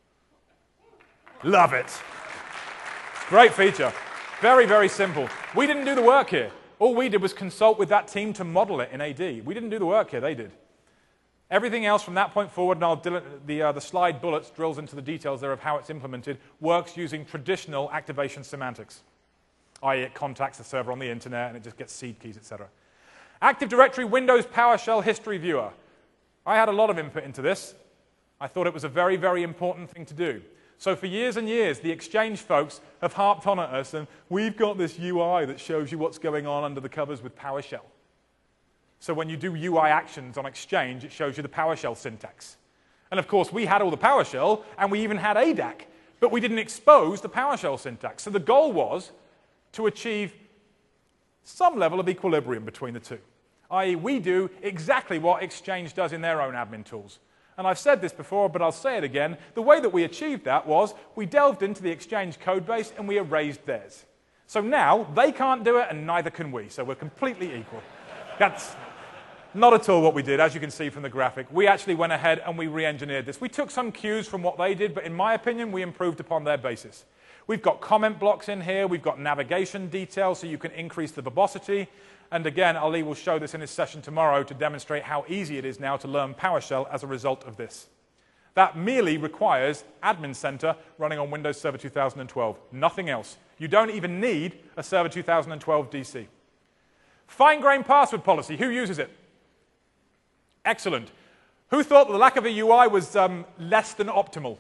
Love it. Great feature. Very, very simple. We didn't do the work here. All we did was consult with that team to model it in AD. We didn't do the work here, they did. Everything else from that point forward, and the slide bullets drills into the details there of how it's implemented, works using traditional activation semantics, i.e. it contacts the server on the internet and it just gets seed keys, etc. Active Directory Windows PowerShell History Viewer. I had a lot of input into this. I thought it was a very, very important thing to do. So for years and years, the Exchange folks have harped on at us, and we've got this UI that shows you what's going on under the covers with PowerShell. So when you do UI actions on Exchange, it shows you the PowerShell syntax. And of course, we had all the PowerShell, and we even had ADAC, but we didn't expose the PowerShell syntax. So the goal was to achieve some level of equilibrium between the two, i.e. we do exactly what Exchange does in their own admin tools. And I've said this before, but I'll say it again. The way that we achieved that was we delved into the Exchange code base and we erased theirs. So now they can't do it and neither can we. So we're completely equal. That's not at all what we did, as you can see from the graphic. We actually went ahead and we re-engineered this. We took some cues from what they did, but in my opinion, we improved upon their basis. We've got comment blocks in here. We've got navigation details so you can increase the verbosity. And again, Ali will show this in his session tomorrow to demonstrate how easy it is now to learn PowerShell as a result of this. That merely requires Admin Center running on Windows Server 2012. Nothing else. You don't even need a Server 2012 DC. Fine-grained password policy. Who uses it? Excellent. Who thought the lack of a UI was less than optimal?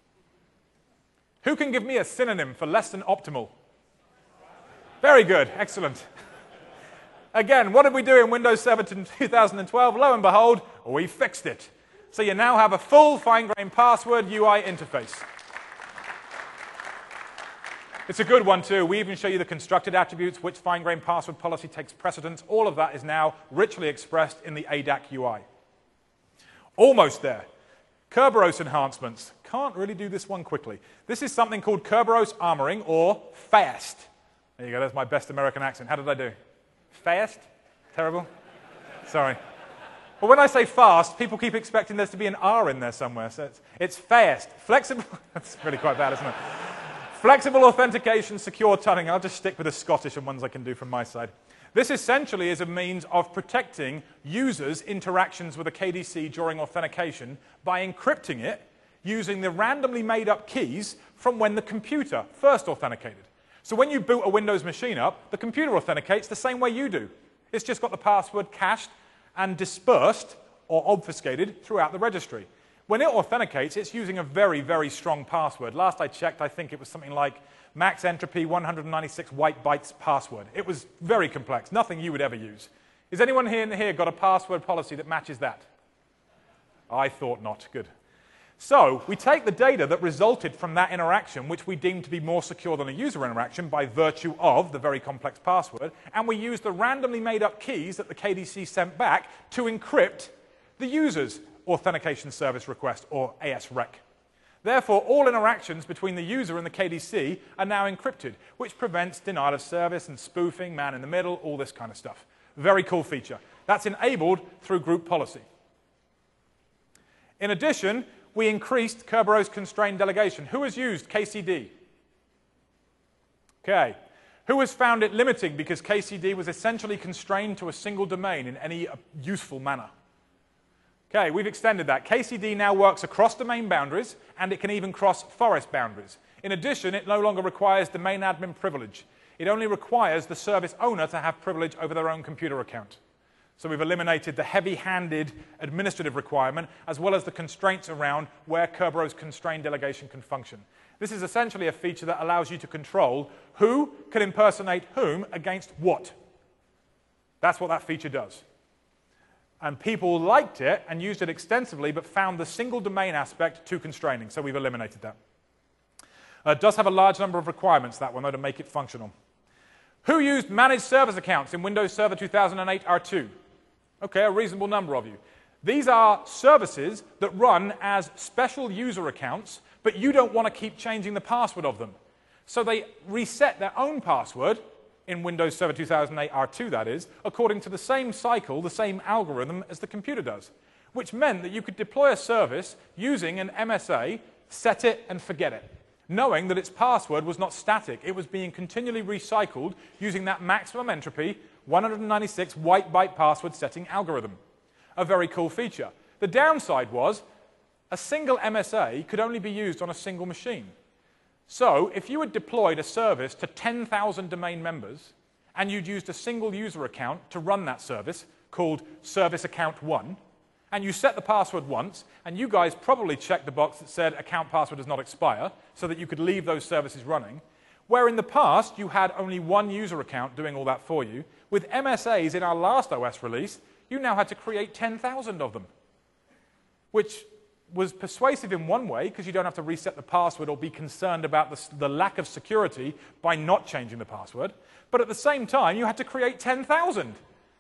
Who can give me a synonym for less than optimal? Very good. Excellent. Again, what did we do in Windows Server 2012? Lo and behold, we fixed it. So you now have a full fine-grained password UI interface. It's a good one too. We even show you the constructed attributes, which fine-grained password policy takes precedence. All of that is now richly expressed in the ADAC UI. Almost there. Kerberos enhancements. Can't really do this one quickly. This is something called Kerberos armoring, or FAST. There you go, that's my best American accent. How did I do? Fast? Terrible? Sorry. But when I say fast, people keep expecting there to be an R in there somewhere. So it's fast. Flexible. That's really quite bad, isn't it? Flexible authentication, secure tunneling. I'll just stick with the Scottish and ones I can do from my side. This essentially is a means of protecting users' interactions with a KDC during authentication by encrypting it using the randomly made up keys from when the computer first authenticated. So when you boot a Windows machine up, the computer authenticates the same way you do. It's just got the password cached and dispersed or obfuscated throughout the registry. When it authenticates, it's using a very, very strong password. Last I checked, I think it was something like max entropy 196 white bytes password. It was very complex, nothing you would ever use. Is anyone here got a password policy that matches that? I thought not. Good. So we take the data that resulted from that interaction, which we deem to be more secure than a user interaction by virtue of the very complex password, and we use the randomly made up keys that the KDC sent back to encrypt the user's authentication service request, or ASREC. Therefore, all interactions between the user and the KDC are now encrypted, which prevents denial of service and spoofing, man in the middle, all this kind of stuff. Very cool feature. That's enabled through group policy. In addition, we increased Kerberos constrained delegation. Who has used KCD? Okay. Who has found it limiting because KCD was essentially constrained to a single domain in any useful manner? Okay, we've extended that. KCD now works across domain boundaries, and it can even cross forest boundaries. In addition, it no longer requires domain admin privilege. It only requires the service owner to have privilege over their own computer account. So we've eliminated the heavy-handed administrative requirement, as well as the constraints around where Kerberos constrained delegation can function. This is essentially a feature that allows you to control who can impersonate whom against what. That's what that feature does. And people liked it and used it extensively, but found the single domain aspect too constraining, so we've eliminated that. It does have a large number of requirements, that one, though, to make it functional. Who used managed service accounts in Windows Server 2008 R2? Okay, a reasonable number of you. These are services that run as special user accounts, but you don't want to keep changing the password of them. So they reset their own password in Windows Server 2008 R2, that is, according to the same cycle, the same algorithm as the computer does, which meant that you could deploy a service using an MSA, set it and forget it, knowing that its password was not static. It was being continually recycled using that maximum entropy 196 white byte password setting algorithm. A very cool feature. The downside was a single MSA could only be used on a single machine. So if you had deployed a service to 10,000 domain members and you'd used a single user account to run that service called Service Account 1, and you set the password once, and you guys probably checked the box that said account password does not expire so that you could leave those services running, where in the past you had only one user account doing all that for you. With MSAs in our last OS release, you now had to create 10,000 of them, which was persuasive in one way because you don't have to reset the password or be concerned about the lack of security by not changing the password. But at the same time, you had to create 10,000.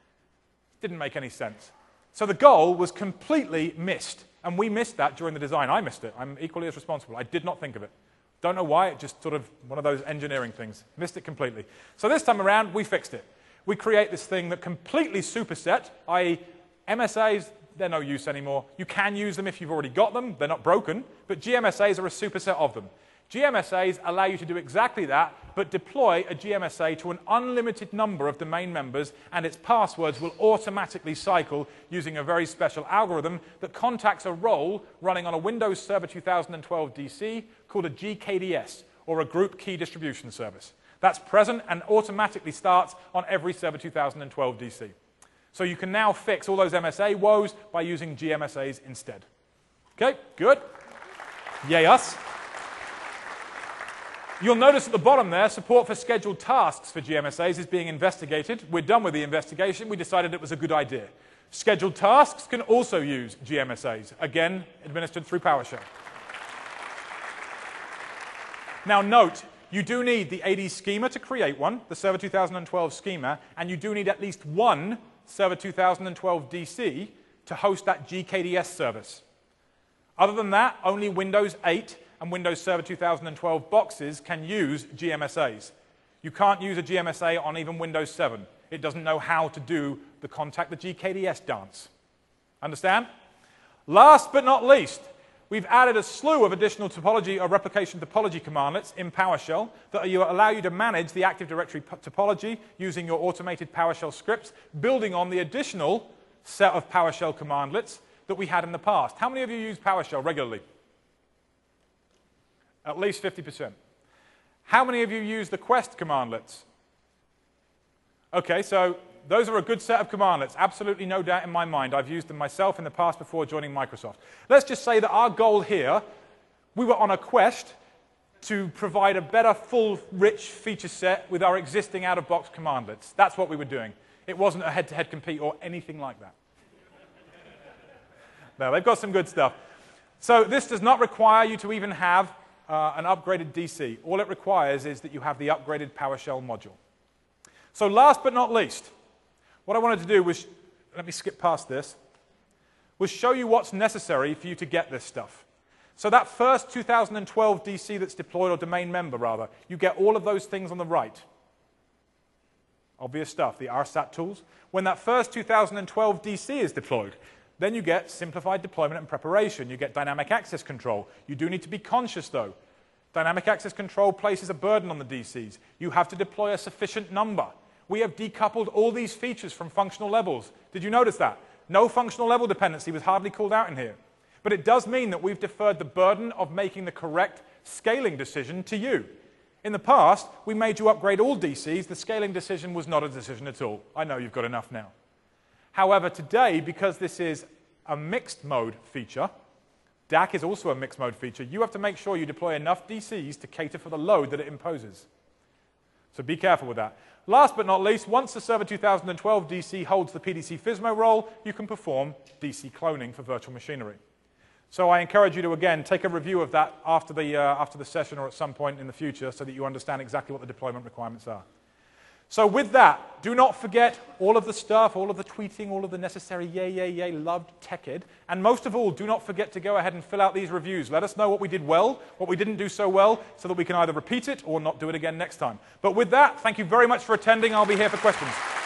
Didn't make any sense. So the goal was completely missed, and we missed that during the design. I missed it. I'm equally as responsible. I did not think of it. Don't know why, it just sort of one of those engineering things. Missed it completely. So this time around, we fixed it. We create this thing that completely superset, i.e. MSAs, they're no use anymore. You can use them if you've already got them. They're not broken, but GMSAs are a superset of them. GMSAs allow you to do exactly that, but deploy a GMSA to an unlimited number of domain members, and its passwords will automatically cycle using a very special algorithm that contacts a role running on a Windows Server 2012 DC called a GKDS, or a Group Key Distribution Service. That's present and automatically starts on every Server 2012 DC. So you can now fix all those MSA woes by using GMSAs instead. Okay, good. Yay us. You'll notice at the bottom there, support for scheduled tasks for GMSAs is being investigated. We're done with the investigation. We decided it was a good idea. Scheduled tasks can also use GMSAs, again, administered through PowerShell. Now note, you do need the AD schema to create one, the Server 2012 schema, and you do need at least one Server 2012 DC to host that GKDS service. Other than that, only Windows 8 and Windows Server 2012 boxes can use GMSAs. You can't use a GMSA on even Windows 7. It doesn't know how to do the contact the GKDS dance. Understand? Last but not least, we've added a slew of additional topology or replication topology commandlets in PowerShell that allow you to manage the Active Directory topology using your automated PowerShell scripts, building on the additional set of PowerShell commandlets that we had in the past. How many of you use PowerShell regularly? At least 50%. How many of you use the Quest commandlets? Okay, so those are a good set of commandlets. Absolutely no doubt in my mind. I've used them myself in the past before joining Microsoft. Let's just say that our goal here, we were on a quest to provide a better, full, rich feature set with our existing out-of-box commandlets. That's what we were doing. It wasn't a head-to-head compete or anything like that. No, they've got some good stuff. So this does not require you to even have an upgraded DC. All it requires is that you have the upgraded PowerShell module. So last but not least, what I wanted to do was, let me skip past this, was show you what's necessary for you to get this stuff. So that first 2012 DC that's deployed, or domain member rather, you get all of those things on the right. Obvious stuff, the RSAT tools. When that first 2012 DC is deployed, then you get simplified deployment and preparation. You get dynamic access control. You do need to be conscious, though. Dynamic access control places a burden on the DCs. You have to deploy a sufficient number. We have decoupled all these features from functional levels. Did you notice that? No functional level dependency was hardly called out in here. But it does mean that we've deferred the burden of making the correct scaling decision to you. In the past, we made you upgrade all DCs. The scaling decision was not a decision at all. I know you've got enough now. However, today, because this is a mixed mode feature, DAC is also a mixed mode feature, you have to make sure you deploy enough DCs to cater for the load that it imposes. So be careful with that. Last but not least, once the Server 2012 DC holds the PDC FSMO role, you can perform DC cloning for virtual machinery. So I encourage you to, again, take a review of that after the session or at some point in the future so that you understand exactly what the deployment requirements are. So with that, do not forget all of the stuff, all of the tweeting, all of the necessary yay, loved TechEd. And most of all, do not forget to go ahead and fill out these reviews. Let us know what we did well, what we didn't do so well, so that we can either repeat it or not do it again next time. But with that, thank you very much for attending. I'll be here for questions.